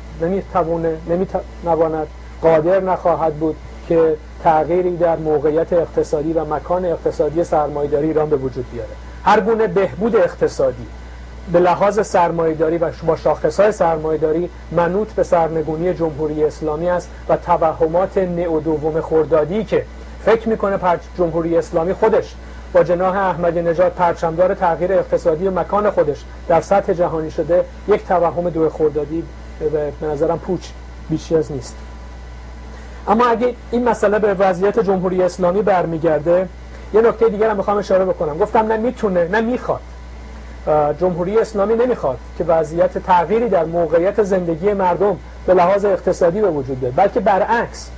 نمیتواند، قادر نخواهد بود که تغییری در موقعیت اقتصادی و مکان اقتصادی سرمایه‌داری ایران به وجود بیاره. هر گونه بهبود اقتصادی به لحاظ سرمایه‌داری و با شاخص‌های سرمایه‌داری منوط به سرنگونی جمهوری اسلامی است و توهمات نئو دوم خردادی که فکر میکنه جمهوری اسلامی خودش با جناح احمدی نژاد پرچمدار تغییر اقتصادی و مکان خودش در سطح جهانی شده، یک توهم دو خردادی به نظرم پوچ بیشی از نیست. اما اگه این مسئله به وضعیت جمهوری اسلامی برمیگرده، یه نکته دیگر هم میخوام اشاره بکنم. گفتم نه میتونه نه میخواد. جمهوری اسلامی نمیخواد که وضعیت تغییری در موقعیت زندگی مردم به لحاظ اقتصادی به وجود بیاد، بلکه برعکس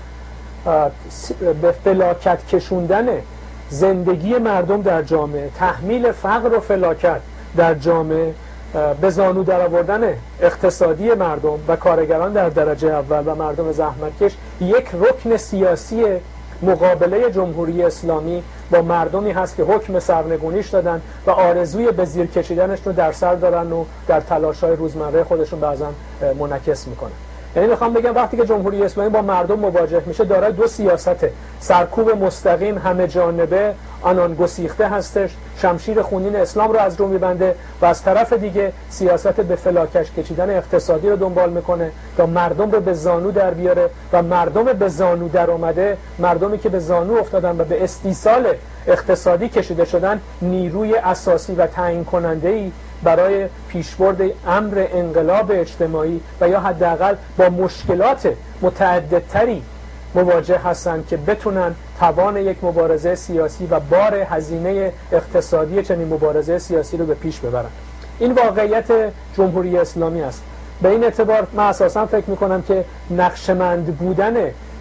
به فلاکت کشوندن زندگی مردم در جامعه، تحمیل فقر و فلاکت در جامعه، به زانو در آوردن اقتصادی مردم و کارگران در درجه اول و مردم زحمتکش یک رکن سیاسی مقابله جمهوری اسلامی با مردمی هست که حکم سرنگونیش دادن و آرزوی به زیر کشیدنش رو در سر دارن و در تلاش‌های روزمره خودشون بعضا منعکس میکنن. یعنی میخوام بگم وقتی که جمهوری اسلامی با مردم مواجه میشه، دارای دو سیاست سرکوب مستقیم همه جانبه آنان گسیخته هستش، شمشیر خونین اسلام رو از رو میبنده و از طرف دیگه سیاست به فلاکش کشیدن اقتصادی رو دنبال میکنه تا مردم رو به زانو در بیاره و مردم به زانو در اومده، مردمی که به زانو افتادن و به استیصال اقتصادی کشیده شدن، نیروی اساسی و تعیین کننده‌ای برای پیشبرد امر انقلاب اجتماعی و یا حداقل با مشکلات متعددتری مواجه هستند که بتونن توان یک مبارزه سیاسی و بار هزینه اقتصادی چنین مبارزه سیاسی رو به پیش ببرن. این واقعیت جمهوری اسلامی است. به این اعتبار من اساسا فکر میکنم که نقشمند بودن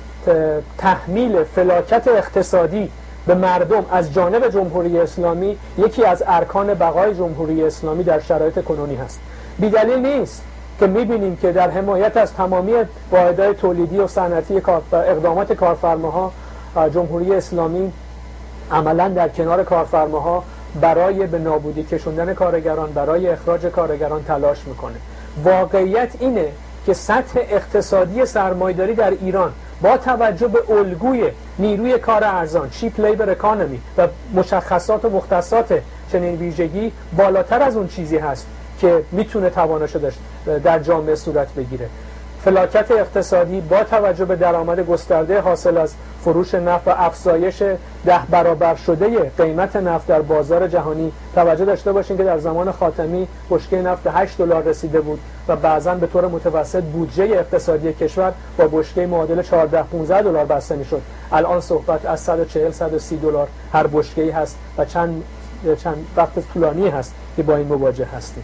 تحمیل فلاکت اقتصادی به مردم از جانب جمهوری اسلامی یکی از ارکان بقای جمهوری اسلامی در شرایط کنونی هست. بی‌دلیل نیست که می‌بینیم که در حمایت از تمامی واحدهای تولیدی و صنعتی و اقدامات کارفرماها، جمهوری اسلامی عملاً در کنار کارفرماها برای به نابودی کشوندن کارگران، برای اخراج کارگران تلاش میکنه. واقعیت اینه که سطح اقتصادی سرمایه‌داری در ایران با توجه به الگوی نیروی کار ارزان، چیپ لیبر اکانومی و مشخصات و مختصات چنین ویژگی بالاتر از اون چیزی هست که میتونه توانش در جامعه صورت بگیره. فلاکت اقتصادی با توجه به درآمد گسترده حاصل از فروش نفت و افزایش 10 برابر شده قیمت نفت در بازار جهانی، توجه داشته باشین که در زمان خاتمی بشکه نفت به $8 رسیده بود و بعضاً به طور متوسط بودجه اقتصادی کشور با بشکه معادل $14-15 بسته میشد. الان صحبت از $140-130 هر بشکه‌ای هست و چند وقت طولانی هست که با این مواجه هستیم.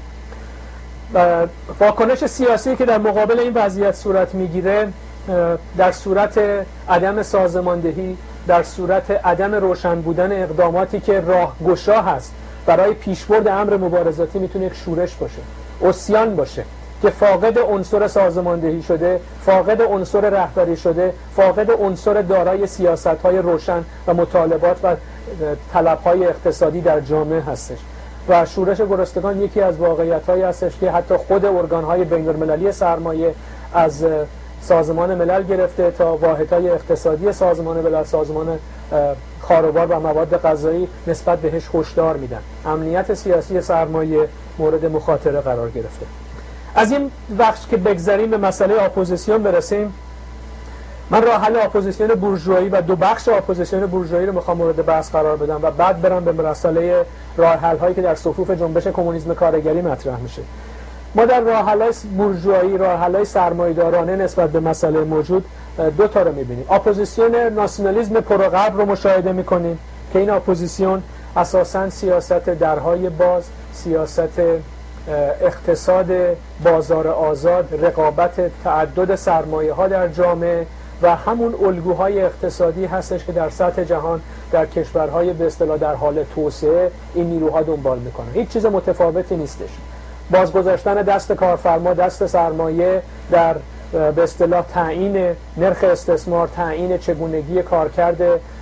واکنش سیاسی که در مقابل این وضعیت صورت میگیره، در صورت عدم سازماندهی، در صورت عدم روشن بودن اقداماتی که راهگشا هست برای پیشبرد امر مبارزاتی، میتونه یک شورش باشه، عصیان باشه که فاقد عنصر سازماندهی شده، فاقد عنصر رهبری شده، فاقد عنصر دارای سیاست‌های روشن و مطالبات و طلب‌های اقتصادی در جامعه هستش. و شورش گرسنگان یکی از واقعیت‌هایی هستش که حتی خود ارگان‌های بین‌المللی سرمایه از سازمان ملل گرفته تا واحدهای اقتصادی سازمان ملل، سازمان خاروبار و مواد غذایی نسبت بهش هشدار میدن. امنیت سیاسی سرمایه مورد مخاطره قرار گرفته. از این وقت که بگذریم به مسئله اپوزیسیون برسیم، من راه حل اپوزیسیون بورژوایی و دو بخش اپوزیسیون بورژوایی رو میخوام مورد بحث قرار بدم و بعد برم به مسئله راه حل هایی که در صفوف جنبش کمونیسم کارگری مطرح میشه. ما در راه حل بورژوایی، راه حل سرمایه‌دارانه نسبت به مسئله موجود دو تا رو میبینیم. اپوزیسیون ناسیونالیسم پروغرب رو مشاهده میکنیم که این اپوزیسیون اساساً سیاست درهای باز، سیاست اقتصاد بازار آزاد، رقابت تعدد سرمایه‌ها در جامعه و همون الگوهای اقتصادی هستش که در سطح جهان در کشورهای به اصطلاح در حال توسعه این نیروها دنبال میکنن. هیچ چیز متفاوتی نیستش. بازگذاشتن دست کارفرما، دست سرمایه در به اصطلاح تعیین نرخ استثمار، تعیین چگونگی کارکرد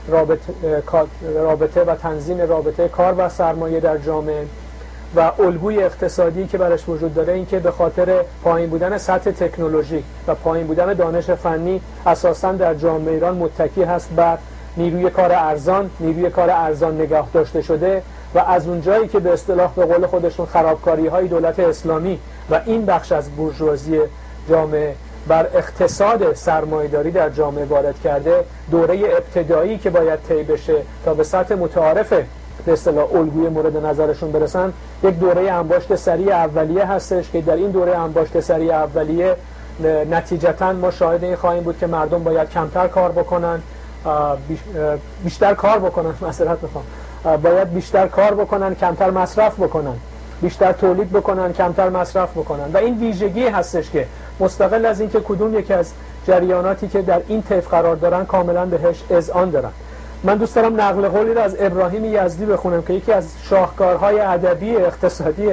رابطه و تنظیم رابطه کار و سرمایه در جامعه و الگوی اقتصادی که برش وجود داره، این که به خاطر پایین بودن سطح تکنولوژیک و پایین بودن دانش فنی اساساً در جامعه ایران متکی هست بر نیروی کار ارزان نگاه داشته شده و از اونجایی که به اصطلاح به قول خودشون خرابکاری‌های دولت اسلامی و این بخش از بورژوازی جامعه بر اقتصاد سرمایه‌داری در جامعه وارد کرده، دوره ابتدایی که باید طی بشه تا به سطح متعارف به اصطلاح الگوی مورد نظرشون برسن، یک دوره انباشت سریع اولیه هستش که در این دوره انباشت سریع اولیه نتیجتاً ما شاهد این خواهیم بود که مردم باید کمتر کار بکنن، بیشتر کار بکنن، باید بیشتر کار بکنن، کمتر مصرف بکنن، بیشتر تولید بکنن، کمتر مصرف بکنن. و این ویژگی هستش که مستقل از اینکه کدوم یکی از جریاناتی که در این طیف قرار دارن کاملا بهش اذعان دارن. من دوست دارم نقل قولی رو از ابراهیم یزدی بخونم که یکی از شاهکارهای ادبی اقتصادی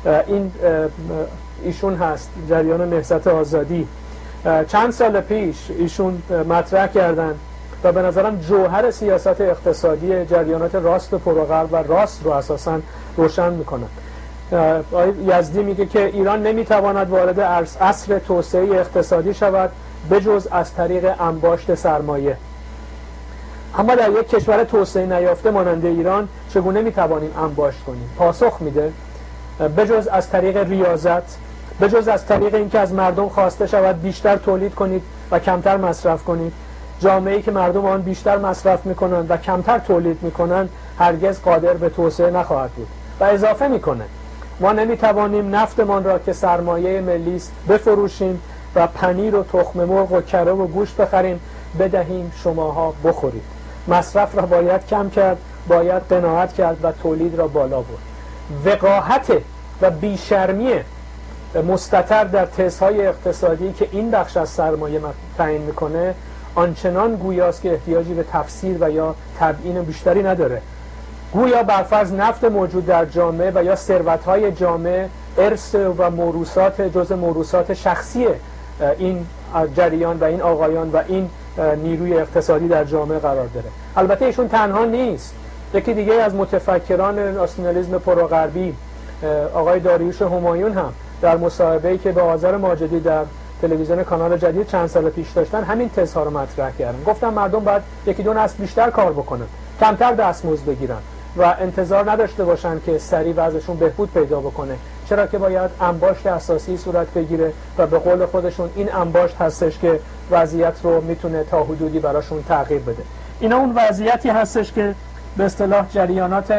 ایشون هست، جریان نهضت آزادی. چند سال پیش ایشون مطرح کردن و به نظرم جوهر سیاست اقتصادی جریانات راست و پروغرب و راست رو اساساً روشن میکنن. یزدی میگه که ایران نمیتواند وارد عصر توسعه اقتصادی شود بجز از طریق انباشت سرمایه. اما در یک کشور توسعه نیافته مانند ایران چگونه میتوانیم انباشت کنیم؟ پاسخ میده بجز از طریق ریاضت، بجز از طریق اینکه از مردم خواسته شود بیشتر تولید کنید و کمتر مصرف کنید. جامعه‌ای که مردم آن بیشتر مصرف میکنند و کمتر تولید میکنند هرگز قادر به توسعه نخواهد بود. و اضافه میکنه ما نمیتوانیم نفتمان را که سرمایه ملی است بفروشیم و پنیر و تخم مرغ و کره و گوشت بخریم بدهیم شماها بخورید. مصرف را باید کم کرد، باید قناعت کرد و تولید را بالا برد. وقاحت و بیشرمی مستتر در تزهای اقتصادی که این بخش از سرمایه تعیین میکنه آنچنان گویاست که احتیاجی به تفسیر و یا تبیین بیشتری نداره. گویا برفرض نفت موجود در جامعه و یا ثروت‌های جامعه ارث و موروثات جزء موروثات شخصی این جریان و این آقایان و این نیروی اقتصادی در جامعه قرار داره. البته ایشون تنها نیست. یکی دیگه از متفکران ناسیونالیسم پروغربی آقای داریوش همایون هم در مصاحبه‌ای که به آذر ماجدی در تلویزیون کانال جدید چند سال پیش داشتن همین تزها رو مطرح کردن. گفتم مردم باید یکی دو نسل بیشتر کار بکنن، کمتر دستمزد بگیرن و انتظار نداشته باشن که سریع وضعشون بهبود پیدا بکنه، چرا که باید انباشت اساسی صورت بگیره و به قول خودشون این انباشت هستش که وضعیت رو میتونه تا حدودی براشون تغییر بده. اینا اون وضعیتی هستش که به اصطلاح جریانات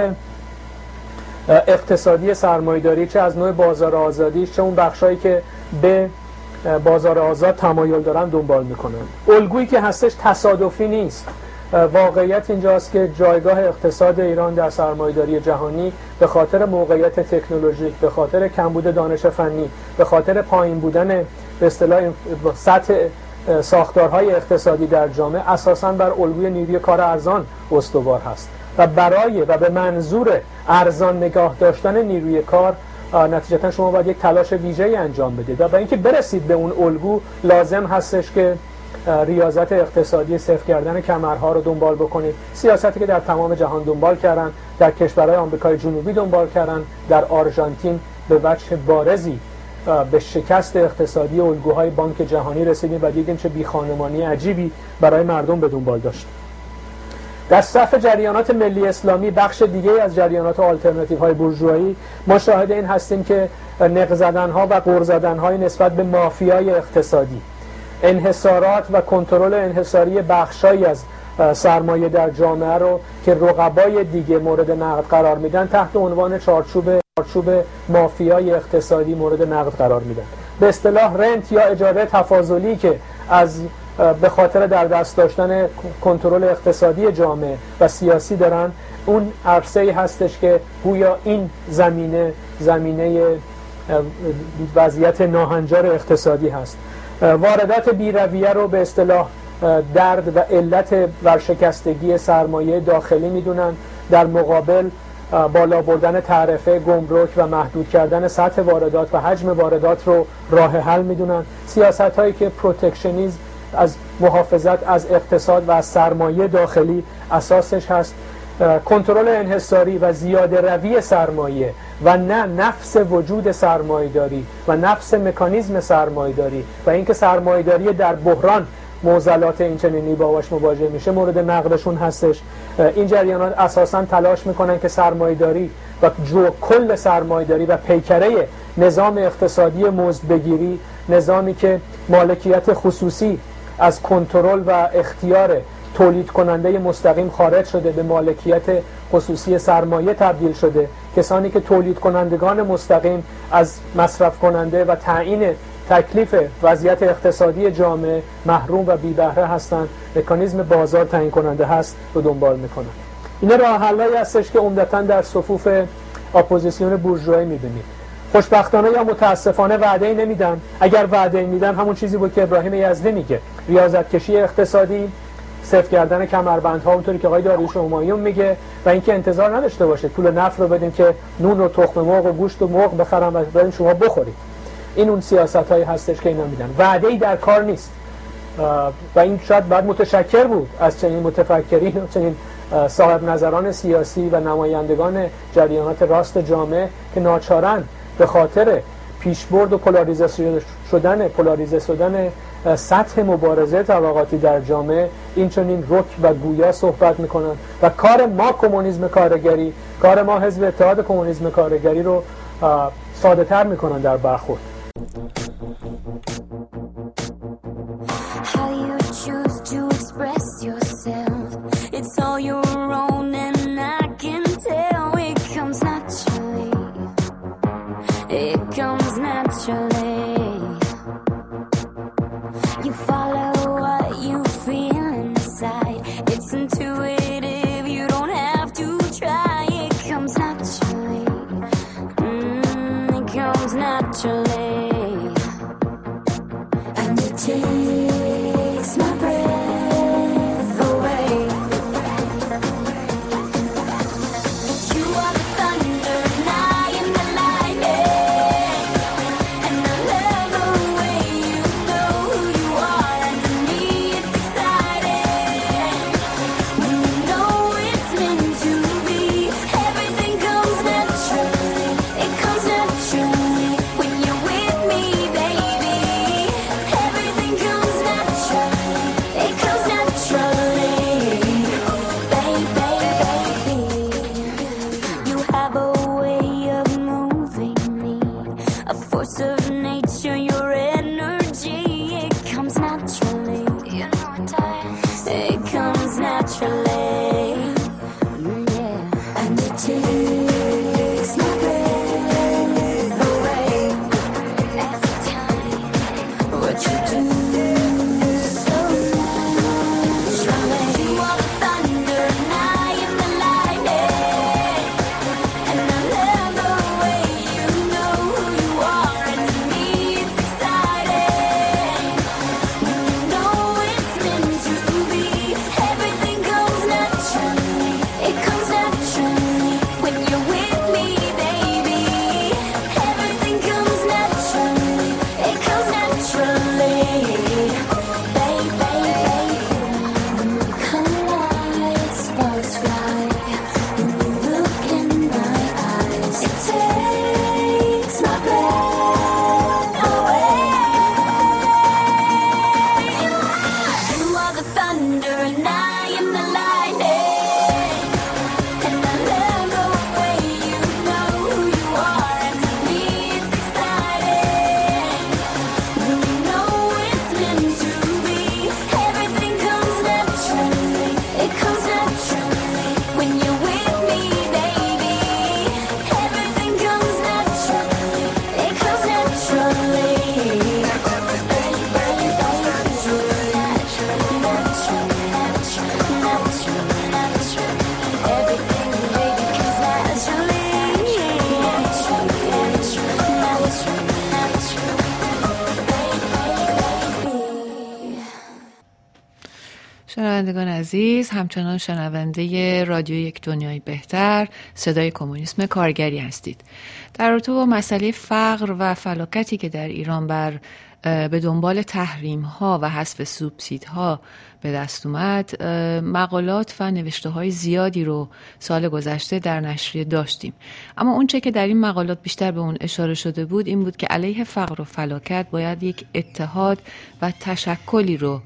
اقتصادی سرمایه‌داری، چه از نوع بازار آزادی چه اون بخشایی که به بازار آزاد تمایل دارن دنبال میکنن. الگویی که هستش تصادفی نیست. واقعیت اینجاست که جایگاه اقتصاد ایران در سرمایه‌داری جهانی به خاطر موقعیت تکنولوژیک، به خاطر کمبود دانش فنی، به خاطر پایین بودن به اصطلاح سطح ساختارهای اقتصادی در جامعه اساساً بر الگوی نیروی کار ارزان استوار هست و برای و به منظور ارزان نگاه داشتن نیروی کار نتیجتا شما باید یک تلاش ویژه‌ای انجام بدید و برای اینکه برسید به اون الگو لازم هستش که ریاضت اقتصادی صفر کردن کمرها رو دنبال بکنید. سیاستی که در تمام جهان دنبال کردن، در کشورهای آمریکای جنوبی دنبال کردن، در آرژانتین به وجه بارزی به شکست اقتصادی الگوهای بانک جهانی رسیدیم و دیدیم چه بیخانمانی عجیبی برای مردم به دنبال داشت. در صف جریانات ملی اسلامی، بخش دیگه از جریانات آلترناتیو های بورژوایی، ما شاهد این هستیم که نق زدن‌ها و غر زدن‌های نسبت به مافیای اقتصادی، انحصارات و کنترل انحصاری بخشایی از سرمایه در جامعه رو که رقبای دیگه مورد نقد قرار میدن تحت عنوان چارچوب مافیای اقتصادی مورد نقد قرار میدن. به اصطلاح رنت یا اجاره تفاضلی که از به خاطر در دست داشتن کنترل اقتصادی جامعه و سیاسی دارن، اون عرصه‌ای هستش که گویا این زمینه وضعیت ناهنجار اقتصادی هست. واردات بی‌رویه رو به اصطلاح درد و علت ورشکستگی سرمایه داخلی میدونن، در مقابل بالا بردن تعرفه گمرک و محدود کردن سطح واردات و حجم واردات رو راه حل میدونن. سیاست هایی که پروتکشنیسم، از محافظت از اقتصاد و از سرمایه داخلی اساسش هست، کنترل انحصاری و زیاده روی سرمایه و نه نفس وجود سرمایه‌داری و نفس مکانیزم سرمایه‌داری و اینکه سرمایه‌داری در بحران معضلات اینچنینی باهاش مواجه میشه مورد نقدشون هستش. این جریانات اساساً تلاش میکنن که سرمایه‌داری و کل سرمایه‌داری و پیکره نظام اقتصادی مزدبگیری، نظامی که مالکیت خصوصی از کنترل و اختیار تولید کننده مستقیم خارج شده به مالکیت خصوصی سرمایه تبدیل شده، کسانی که تولید کنندگان مستقیم از مصرف کننده و تعیین تکلیف وضعیت اقتصادی جامعه محروم و بی بهره هستند، مکانیزم بازار تعیین کننده هست رو دنبال میکنن. اینا راه حلایی هستش که عمدتاً در صفوف اپوزیسیون بورژوایی میبینید. خوشبختانه یا متاسفانه وعده‌ای نمیدن. اگر وعده‌ای میدن همون چیزی بود که ابراهیم یزدی میگه، ریاضت کشی اقتصادی، صفر کردن کمربندها اونطوری که آقای داریوش همایون میگه، و اینکه انتظار نداشته باشه پول نفت رو بدیم که نون و تخم مرغ و گوشت و مرغ بخرم و بریم شما بخورید. این اون سیاست‌هایی هستش که اینا میدن. وعده‌ای در کار نیست و این شاید بعد متشکر بود از چنین متفکرین و چنین صاحب نظران سیاسی و نمایندگان جریانات راست جامعه که ناچارن به خاطر پیشبرد و پولاریزه شدن سطح مبارزه طبقاتی در جامعه این چنین رک و گویا صحبت میکنن و کار ما کمونیسم کارگری، کار ما حزب اتحاد کمونیسم کارگری رو ساده تر میکنن در برخورد. How you choose to express yourself, it's all your own and I can tell it comes naturally, it comes naturally. You follow what you feel inside, it's intuitive, you don't have to try, it comes naturally, it comes naturally. And it takes my breath away. You are the thunder and I am the lightning, and I love the way you know who you are, and to me it's exciting when you know it's meant to be. Everything comes naturally, it comes naturally when you're with me, baby. Everything comes naturally, it comes naturally, baby, baby. You have a way of moving me, a force of nature, your energy, it comes naturally. You know it does. It comes naturally, yeah. And it takes my breath away every time. What you do so naturally. You are the thunder and I am the lightning, and I love the way you know who you are, and to me it's شنوندگان عزیز، همچنان شنونده رادیو یک دنیای بهتر، صدای کمونیسم کارگری هستید. در رابطه با مسئله فقر و فلاکتی که در ایران به دنبال تحریم ها و حذف سوبسید ها به دست اومد، مقالات و نوشته های زیادی رو سال گذشته در نشریه داشتیم. اما اونچه که در این مقالات بیشتر به اون اشاره شده بود این بود که علیه فقر و فلاکت باید یک اتحاد و تشکلی رو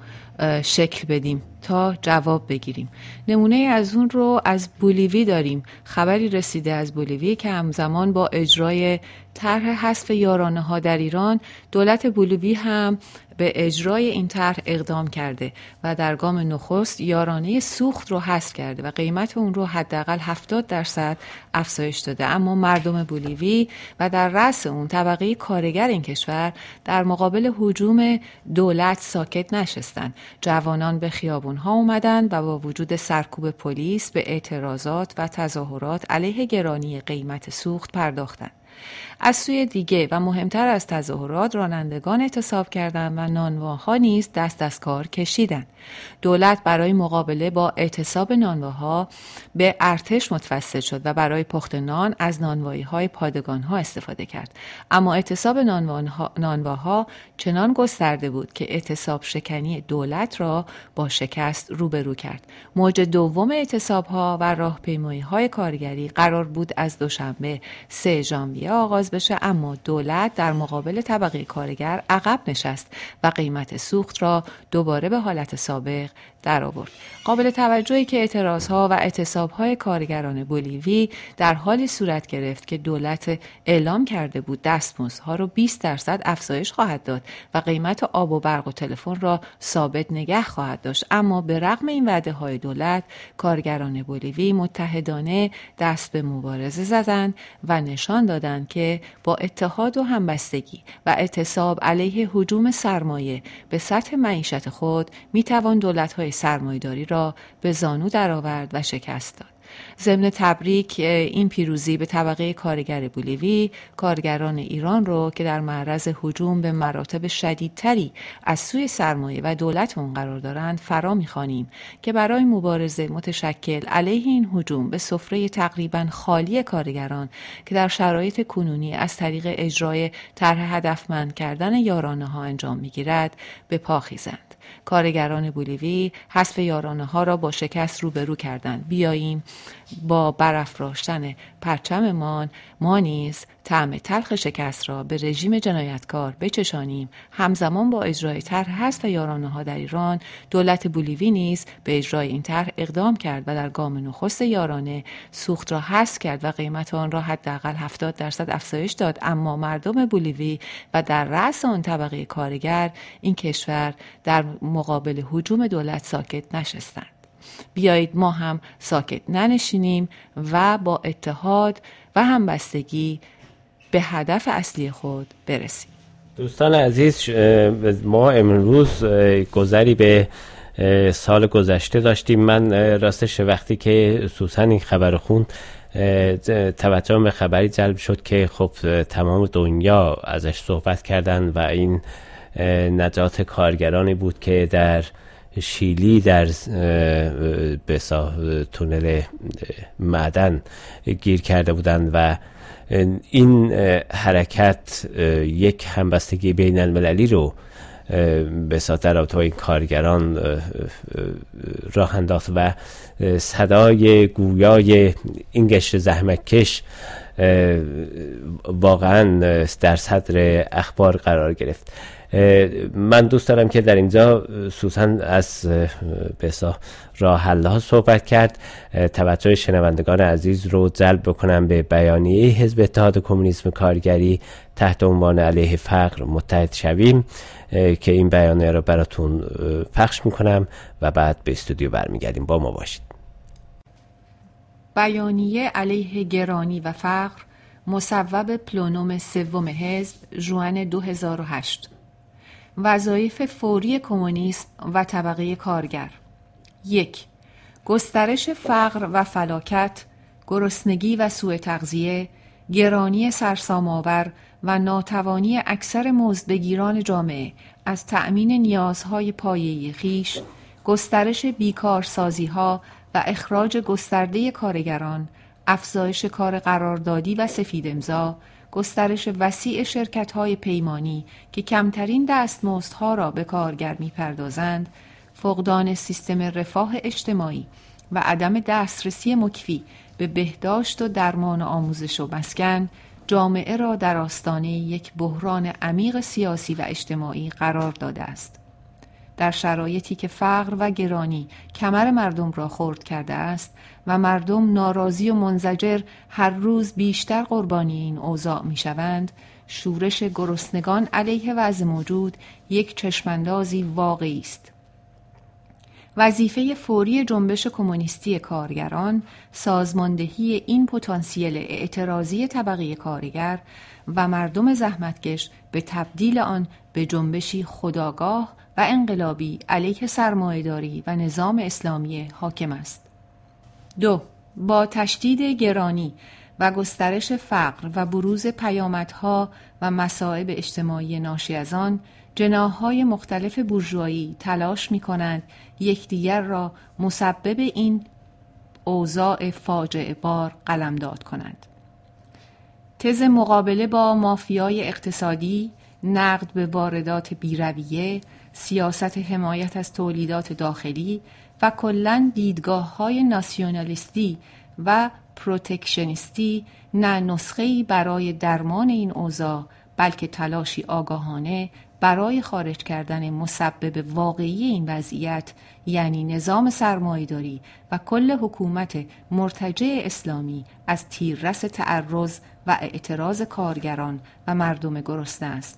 شکل بدیم تا جواب بگیریم. نمونه از اون رو از بولیوی داریم. خبری رسیده از بولیوی که همزمان با اجرای طرح حذف یارانه ها در ایران، دولت بولیوی هم به اجرای این طرح اقدام کرده و در گام نخست یارانه سوخت رو حذف کرده و قیمت اون رو حداقل 70% افزایش داده. اما مردم بولیوی و در رأس اون طبقه کارگر این کشور در مقابل هجوم دولت ساکت نشستند. جوانان به خیابون‌ها اومدن و با وجود سرکوب پلیس به اعتراضات و تظاهرات علیه گرانی قیمت سوخت پرداختند. از سوی دیگه و مهمتر از تظاهرات، رانندگان اعتصاب کردند و نانواها نیز دست از کار کشیدند. دولت برای مقابله با اعتصاب نانواها به ارتش متوسل شد و برای پخت نان از نانوایی‌های پادگان‌ها استفاده کرد. اما اعتصاب نانواها چنان گسترده بود که اعتصاب شکنی دولت را با شکست روبرو کرد. موج دوم اعتصاب‌ها و راهپیمایی‌های کارگری قرار بود از دوشنبه 3 ژانویه آغاز بشه، اما دولت در مقابل طبقه کارگر عقب نشست و قیمت سوخت را دوباره به حالت سابق در آورد. قابل توجهی که اعتراضها و اعتصابهای کارگران بولیوی در حالی صورت گرفت که دولت اعلام کرده بود دستمزدها را 20% افزایش خواهد داد و قیمت آب و برق و تلفن را ثابت نگه خواهد داشت. اما به رغم این وعده‌های دولت، کارگران بولیوی متحدانه دست به مبارزه زدند و نشان دادند که با اتحاد و همبستگی و اعتصاب علیه هجوم سرمایه به سطح معیشت خود میتوان دولت‌های سرمایه‌داری را به زانو درآورد و شکست داد. ضمن تبریک این پیروزی به طبقه کارگر بولیوی، کارگران ایران رو که در معرض هجوم به مراتب شدیدتری از سوی سرمایه و دولت قرار دارند فرا می‌خوانیم که برای مبارزه متشکل علیه این هجوم به سفره تقریباً خالی کارگران که در شرایط کنونی از طریق اجرای طرح هدفمند کردن یارانه‌ها انجام می‌گیرد به پا خیزند. کارگران بولیوی حذف یارانه‌ها را با شکست روبرو کردند. بیاییم با برافراشتن پرچممان ما نیز طعم تلخ شکست را به رژیم جنایتکار بچشانیم. همزمان با اجرای طرح حذف یارانه‌ها در ایران، دولت بولیوی نیز به اجرای این طرح اقدام کرد و در گام نخست یارانه سوخت را حذف کرد و قیمت آن را حداقل 70% افزایش داد. اما مردم بولیوی و در رأس آن طبقه کارگر این کشور در مقابل هجوم دولت ساکت نشستند. بیایید ما هم ساکت ننشینیم و با اتحاد و همبستگی به هدف اصلی خود برسیم. دوستان عزیز، ما امروز گذری به سال گذشته داشتیم. من راستش وقتی که سوسن این خبر خوند توجهم به خبری جلب شد که خب تمام دنیا ازش صحبت کردن و این نجات کارگرانی بود که در شیلی در تونل معدن گیر کرده بودند و این حرکت یک همبستگی بین المللی رو به در رابطه با این کارگران راه انداخت و صدای گویای این گشت زحمتکش واقعا در صدر اخبار قرار گرفت. من دوست دارم که در اینجا سوسن از راه حل‌ها صحبت کرد. توجه شنوندگان عزیز رو جلب بکنم به بیانیه حزب اتحاد کمونیسم کارگری تحت عنوان علیه فقر متحد شویم که این بیانیه رو براتون پخش میکنم و بعد به استودیو برمیگردیم. با ما باشید. بیانیه علیه گرانی و فقر مصوب پلونوم سوم حزب ژوئن 2008. وظایف فوری کمونیسم و طبقه کارگر: 1. گسترش فقر و فلاکت، گرسنگی و سوء تغذیه، گرانی سرسام‌آور و ناتوانی اکثر مزدبگیران جامعه از تأمین نیازهای پایه‌ای خویش، گسترش بیکارسازی‌ها و اخراج گسترده کارگران، افزایش کار قراردادی و سفید امضا، گسترش وسیع شرکت‌های پیمانی که کمترین دستمزدها را به کارگر می‌پردازند، فقدان سیستم رفاه اجتماعی و عدم دسترسی مکفی به بهداشت و درمان و آموزش و مسکن، جامعه را در آستانه یک بحران عمیق سیاسی و اجتماعی قرار داده است. در شرایطی که فقر و گرانی کمر مردم را خرد کرده است و مردم ناراضی و منزجر هر روز بیشتر قربانی این اوضاع می شوند، شورش گرسنگان علیه وضع موجود یک چشماندازی واقعی است. وظیفه فوری جنبش کمونیستی کارگران سازماندهی این پتانسیل اعتراضی طبقه کارگر و مردم زحمتکش به تبدیل آن به جنبشی خودآگاه و انقلابی علیه سرمایه‌داری و نظام اسلامی حاکم است. 2. با تشدید گرانی و گسترش فقر و بروز پیامدها و مصائب اجتماعی ناشی از آن، جناح‌های مختلف بورژوایی تلاش می‌کنند یکدیگر را مسبب این اوضاع فاجعه بار قلمداد کنند. تز مقابله با مافیای اقتصادی، نقد به واردات بی‌رویه، سیاست حمایت از تولیدات داخلی و کلاً دیدگاه‌های ناسیونالیستی و پروتکشنیستی نه نسخه‌ای برای درمان این اوضاع، بلکه تلاشی آگاهانه برای خارج کردن مسبب واقعی این وضعیت، یعنی نظام سرمایه‌داری و کل حکومت مرتجع اسلامی، از تیررس تعرض و اعتراض کارگران و مردم گرسنه است.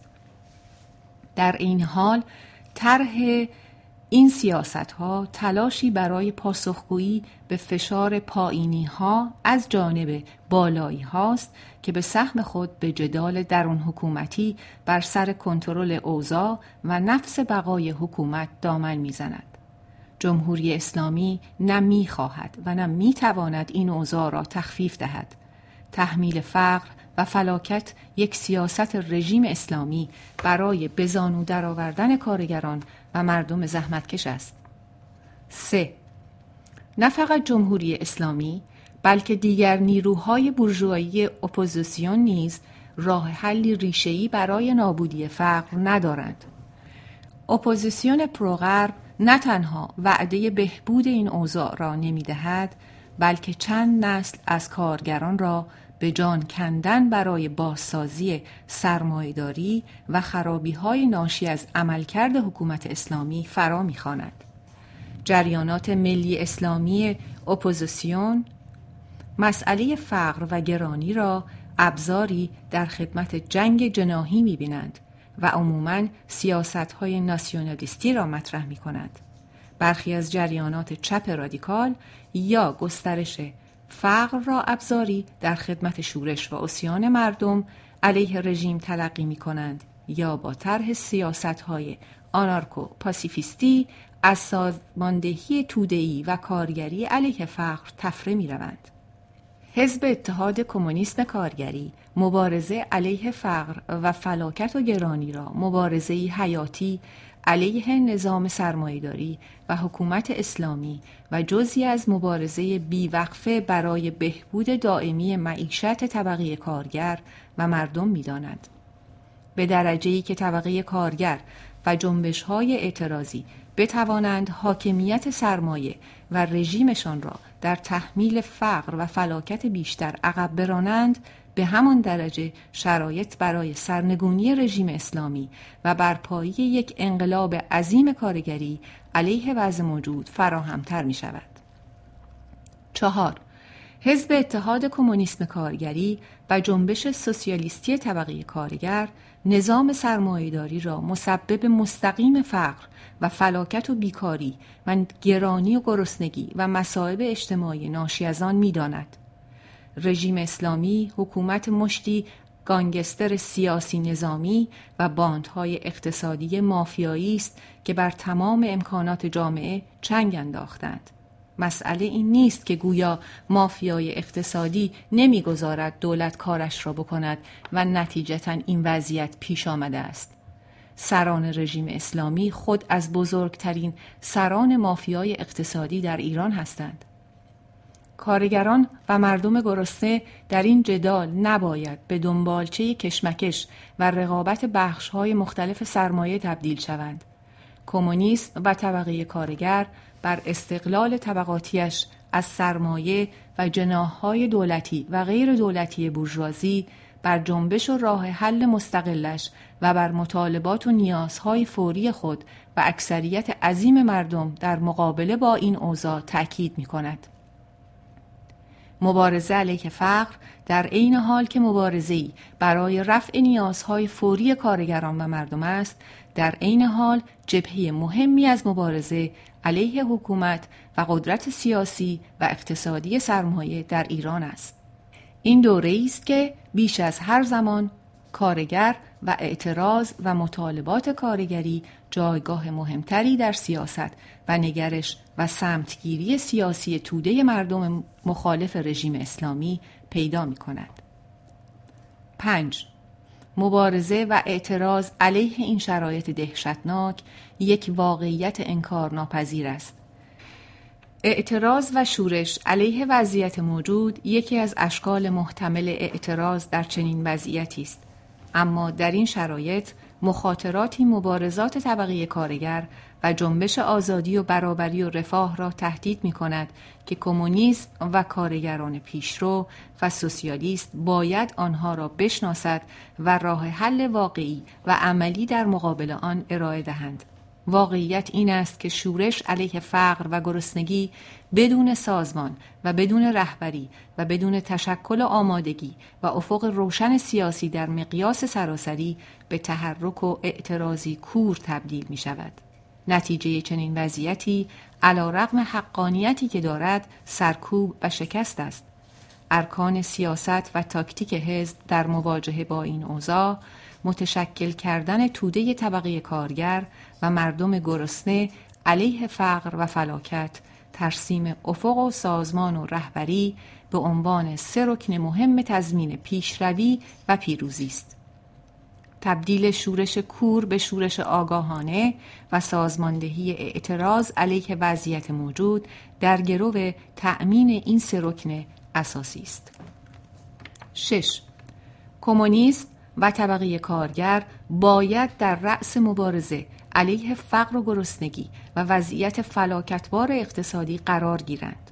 در این حال طرح این سیاست‌ها تلاشی برای پاسخگویی به فشار پایینی‌ها از جانب بالایی هاست که به سهم خود به جدال درون حکومتی بر سر کنترل اوضاع و نفس بقای حکومت دامن می‌زند. جمهوری اسلامی نه می‌خواهد و نه می‌تواند این اوضاع را تخفیف دهد. تحمیل فقر و فلاکت یک سیاست رژیم اسلامی برای به زانو درآوردن کارگران و مردم زحمتکش است. 3. نه فقط جمهوری اسلامی، بلکه دیگر نیروهای بورژوایی اپوزیسیون نیز راه حلی ریشه‌ای برای نابودی فقر ندارند. اپوزیسیون پروغرب نه تنها وعده بهبود این اوضاع را نمی‌دهد، بلکه چند نسل از کارگران را به جان کندن برای بازسازی سرمایه‌داری و خرابی‌های ناشی از عملکرد حکومت اسلامی فرا می‌خواند. جریانات ملی اسلامی اپوزیسیون مسئله فقر و گرانی را ابزاری در خدمت جنگ جناحی می‌بینند و عموماً سیاست‌های ناسیونالیستی را مطرح می‌کنند. برخی از جریانات چپ رادیکال یا گسترش فقر را ابزاری در خدمت شورش و عصیان مردم علیه رژیم تلقی می کنند یا با طرح سیاست‌های آنارکو پاسیفیستی از سازماندهی توده‌ای و کارگری علیه فقر تفره می روند. حزب اتحاد کمونیسم کارگری مبارزه علیه فقر و فلاکت و گرانی را مبارزه‌ای حیاتی علیه نظام سرمایه‌داری و حکومت اسلامی و جزئی از مبارزه بیوقفه برای بهبود دائمی معیشت طبقه کارگر و مردم می‌داند. به درجه‌ای که طبقه کارگر و جنبش‌های اعتراضی بتوانند حاکمیت سرمایه و رژیمشان را در تحمیل فقر و فلاکت بیشتر عقب برانند، به همان درجه شرایط برای سرنگونی رژیم اسلامی و برپایی یک انقلاب عظیم کارگری علیه وضع موجود فراهم‌تر می شود. 4. حزب اتحاد کمونیسم کارگری و جنبش سوسیالیستی طبقه کارگر نظام سرمایه‌داری را مسبب مستقیم فقر و فلاکت و بیکاری و گرانی و گرسنگی و مصائب اجتماعی ناشی از آن می‌داند. رژیم اسلامی حکومت مشتی گانگستر سیاسی نظامی و باندهای اقتصادی مافیایی است که بر تمام امکانات جامعه چنگ انداختند. مسئله این نیست که گویا مافیای اقتصادی نمیگذارد دولت کارش را بکند و نتیجتاً این وضعیت پیش آمده است. سران رژیم اسلامی خود از بزرگترین سران مافیای اقتصادی در ایران هستند. کارگران و مردم گرسنه در این جدال نباید به دنبالچه کشمکش و رقابت بخش‌های مختلف سرمایه تبدیل شوند. کمونیست و طبقه کارگر بر استقلال طبقاتیش از سرمایه و جناح‌های دولتی و غیر دولتی بورژوازی، بر جنبش و راه حل مستقلش و بر مطالبات و نیازهای فوری خود و اکثریت عظیم مردم در مقابله با این اوضاع تأکید می‌کند. مبارزه علیه فقر در عین حال که مبارزه‌ای برای رفع نیازهای فوری کارگران و مردم است، در عین حال جبهه مهمی از مبارزه علیه حکومت و قدرت سیاسی و اقتصادی سرمایه در ایران است. این دوره‌ای است که بیش از هر زمان کارگر و اعتراض و مطالبات کارگری جایگاه مهمتری در سیاست و نگرش و سمتگیری سیاسی توده مردم مخالف رژیم اسلامی پیدا می‌کند. 5. مبارزه و اعتراض علیه این شرایط دهشتناک یک واقعیت انکارناپذیر است. اعتراض و شورش علیه وضعیت موجود یکی از اشکال محتمل اعتراض در چنین وضعیتی است. اما در این شرایط مخاطراتی مبارزات طبقه کارگر و جنبش آزادی و برابری و رفاه را تهدید می کند که کمونیسم و کارگران پیشرو و سوسیالیست باید آنها را بشناسد و راه حل واقعی و عملی در مقابل آن ارائه دهند. واقعیت این است که شورش علیه فقر و گرسنگی بدون سازمان و بدون رهبری و بدون تشکل و آمادگی و افق روشن سیاسی در مقیاس سراسری به تحرک و اعتراضی کور تبدیل می شود. نتیجه چنین وضعیتی علی رغم حقانیتی که دارد سرکوب و شکست است. ارکان سیاست و تاکتیک حزب در مواجهه با این اوضاع متشکل کردن توده طبقه کارگر و مردم گرسنه علیه فقر و فلاکت، ترسیم افق و سازمان و رهبری به عنوان 3 رکن مهم تضمین پیشروی و پیروزی است. تبدیل شورش کور به شورش آگاهانه و سازماندهی اعتراض علیه وضعیت موجود در گرو تأمین این 3 رکن اساسی است. 6. کمونیسم و طبقه کارگر باید در رأس مبارزه علیه فقر و گرسنگی و وضعیت فلاکتبار اقتصادی قرار گیرند.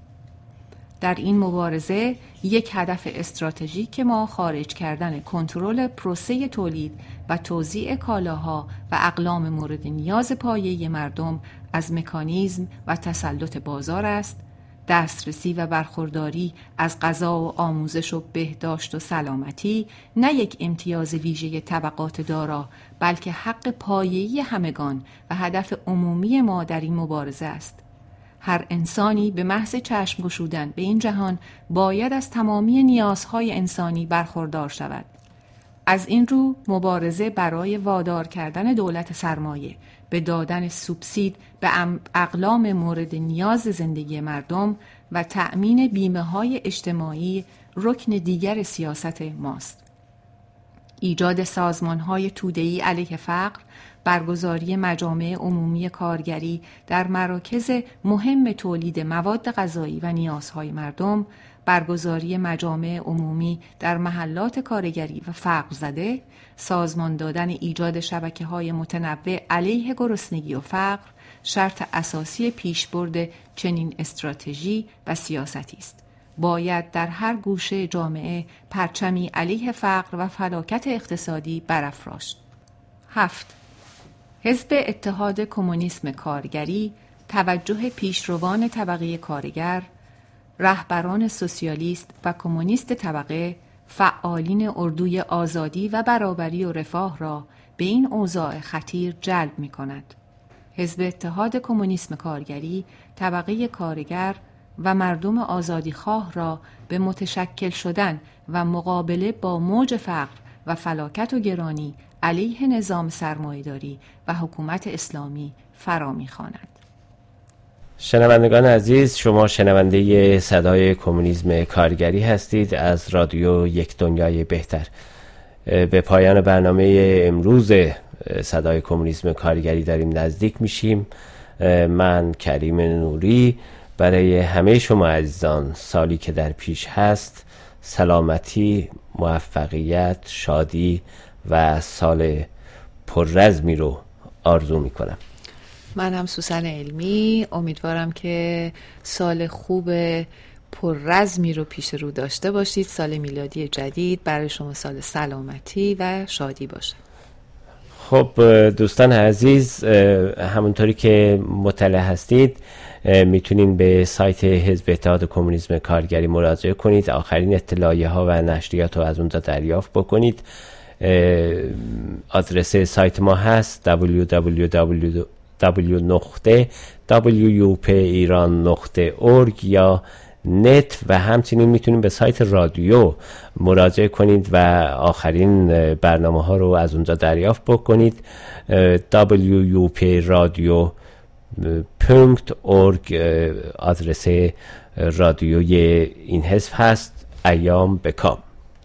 در این مبارزه یک هدف استراتژیک ما خارج کردن کنترل پروسه تولید و توزیع کالاها و اقلام مورد نیاز پایه مردم از مکانیزم و تسلط بازار است، دسترسی و برخورداری از غذا و آموزش و بهداشت و سلامتی نه یک امتیاز ویژه طبقات دارا بلکه حق پایه‌ای همگان و هدف عمومی ما در این مبارزه است. هر انسانی به محض چشم گشودن به این جهان باید از تمامی نیازهای انسانی برخوردار شود. از این رو مبارزه برای وادار کردن دولت سرمایه به دادن سوبسید به اقلام مورد نیاز زندگی مردم و تأمین بیمه‌های اجتماعی رکن دیگر سیاست ماست. ایجاد سازمان‌های توده‌ای علیه فقر، برگزاری مجامع عمومی کارگری در مراکز مهم تولید مواد غذایی و نیازهای مردم، برگزاری مجامع عمومی در محلات کارگری و فقر زده، سازمان دادن ایجاد شبکه‌های متنوع علیه گرسنگی و فقر شرط اساسی پیشبرد چنین استراتژی و سیاستی است. باید در هر گوشه جامعه پرچمی علیه فقر و فلاکت اقتصادی برافراشت. 7. حزب اتحاد کمونیسم کارگری توجه پیشروان طبقه کارگر، رهبران سوسیالیست و کمونیست طبقه، فعالین اردوی آزادی و برابری و رفاه را به این اوضاع خطیر جلب می کند. حزب اتحاد کمونیسم کارگری طبقه کارگر و مردم آزادیخواه را به متشکل شدن و مقابله با موج فقر و فلاکت و گرانی علیه نظام سرمایه‌داری و حکومت اسلامی فرا می‌خواند. شنوندگان عزیز، شما شنونده صدای کمونیسم کارگری هستید از رادیو یک دنیای بهتر. به پایان برنامه امروز صدای کمونیسم کارگری داریم نزدیک میشیم. من کریم نوری برای همه شما عزیزان سالی که در پیش هست سلامتی، موفقیت، شادی و سال پررزمی رو آرزو میکنم. من هم سوسن علمی، امیدوارم که سال خوب پررزمی رو پیش رو داشته باشید. سال میلادی جدید برای شما سال سلامتی و شادی باشه. خب دوستان عزیز، همونطوری که مطلع هستید میتونین به سایت حزب اتحاد کمونیسم کارگری مراجعه کنید، آخرین اطلاعیه ها و نشریات رو از اونجا دریافت بکنید. آدرس سایت ما هست www.wupiran.org یا نت و همچنین میتونید به سایت رادیو مراجعه کنید و آخرین برنامه ها رو از اونجا دریافت بکنید. wupradio.org آدرس رادیوی این حزب هست. ایام بکام.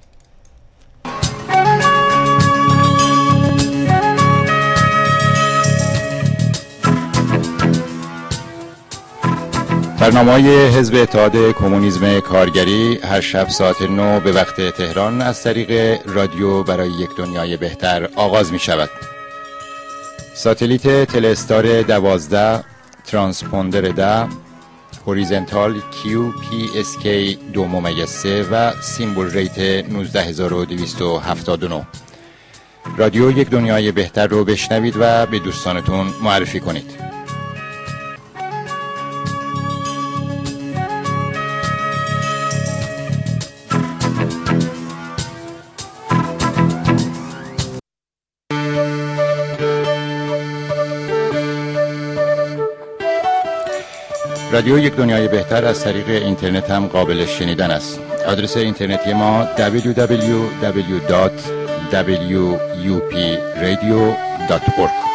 برنامه‌های حزب اتحاد کمونیسم کارگری هر شب ساعت 9 به وقت تهران از طریق رادیو برای یک دنیای بهتر آغاز می شود. ساتلیت تلستار 12، ترانسپوندر 10، هوریزنتال QPSK 2.3 و سیمبل ریت 19279. رادیو یک دنیای بهتر رو بشنوید و به دوستانتون معرفی کنید. رادیو یک دنیای بهتر از طریق اینترنت هم قابل شنیدن است. آدرس اینترنتی ما www.wupradio.org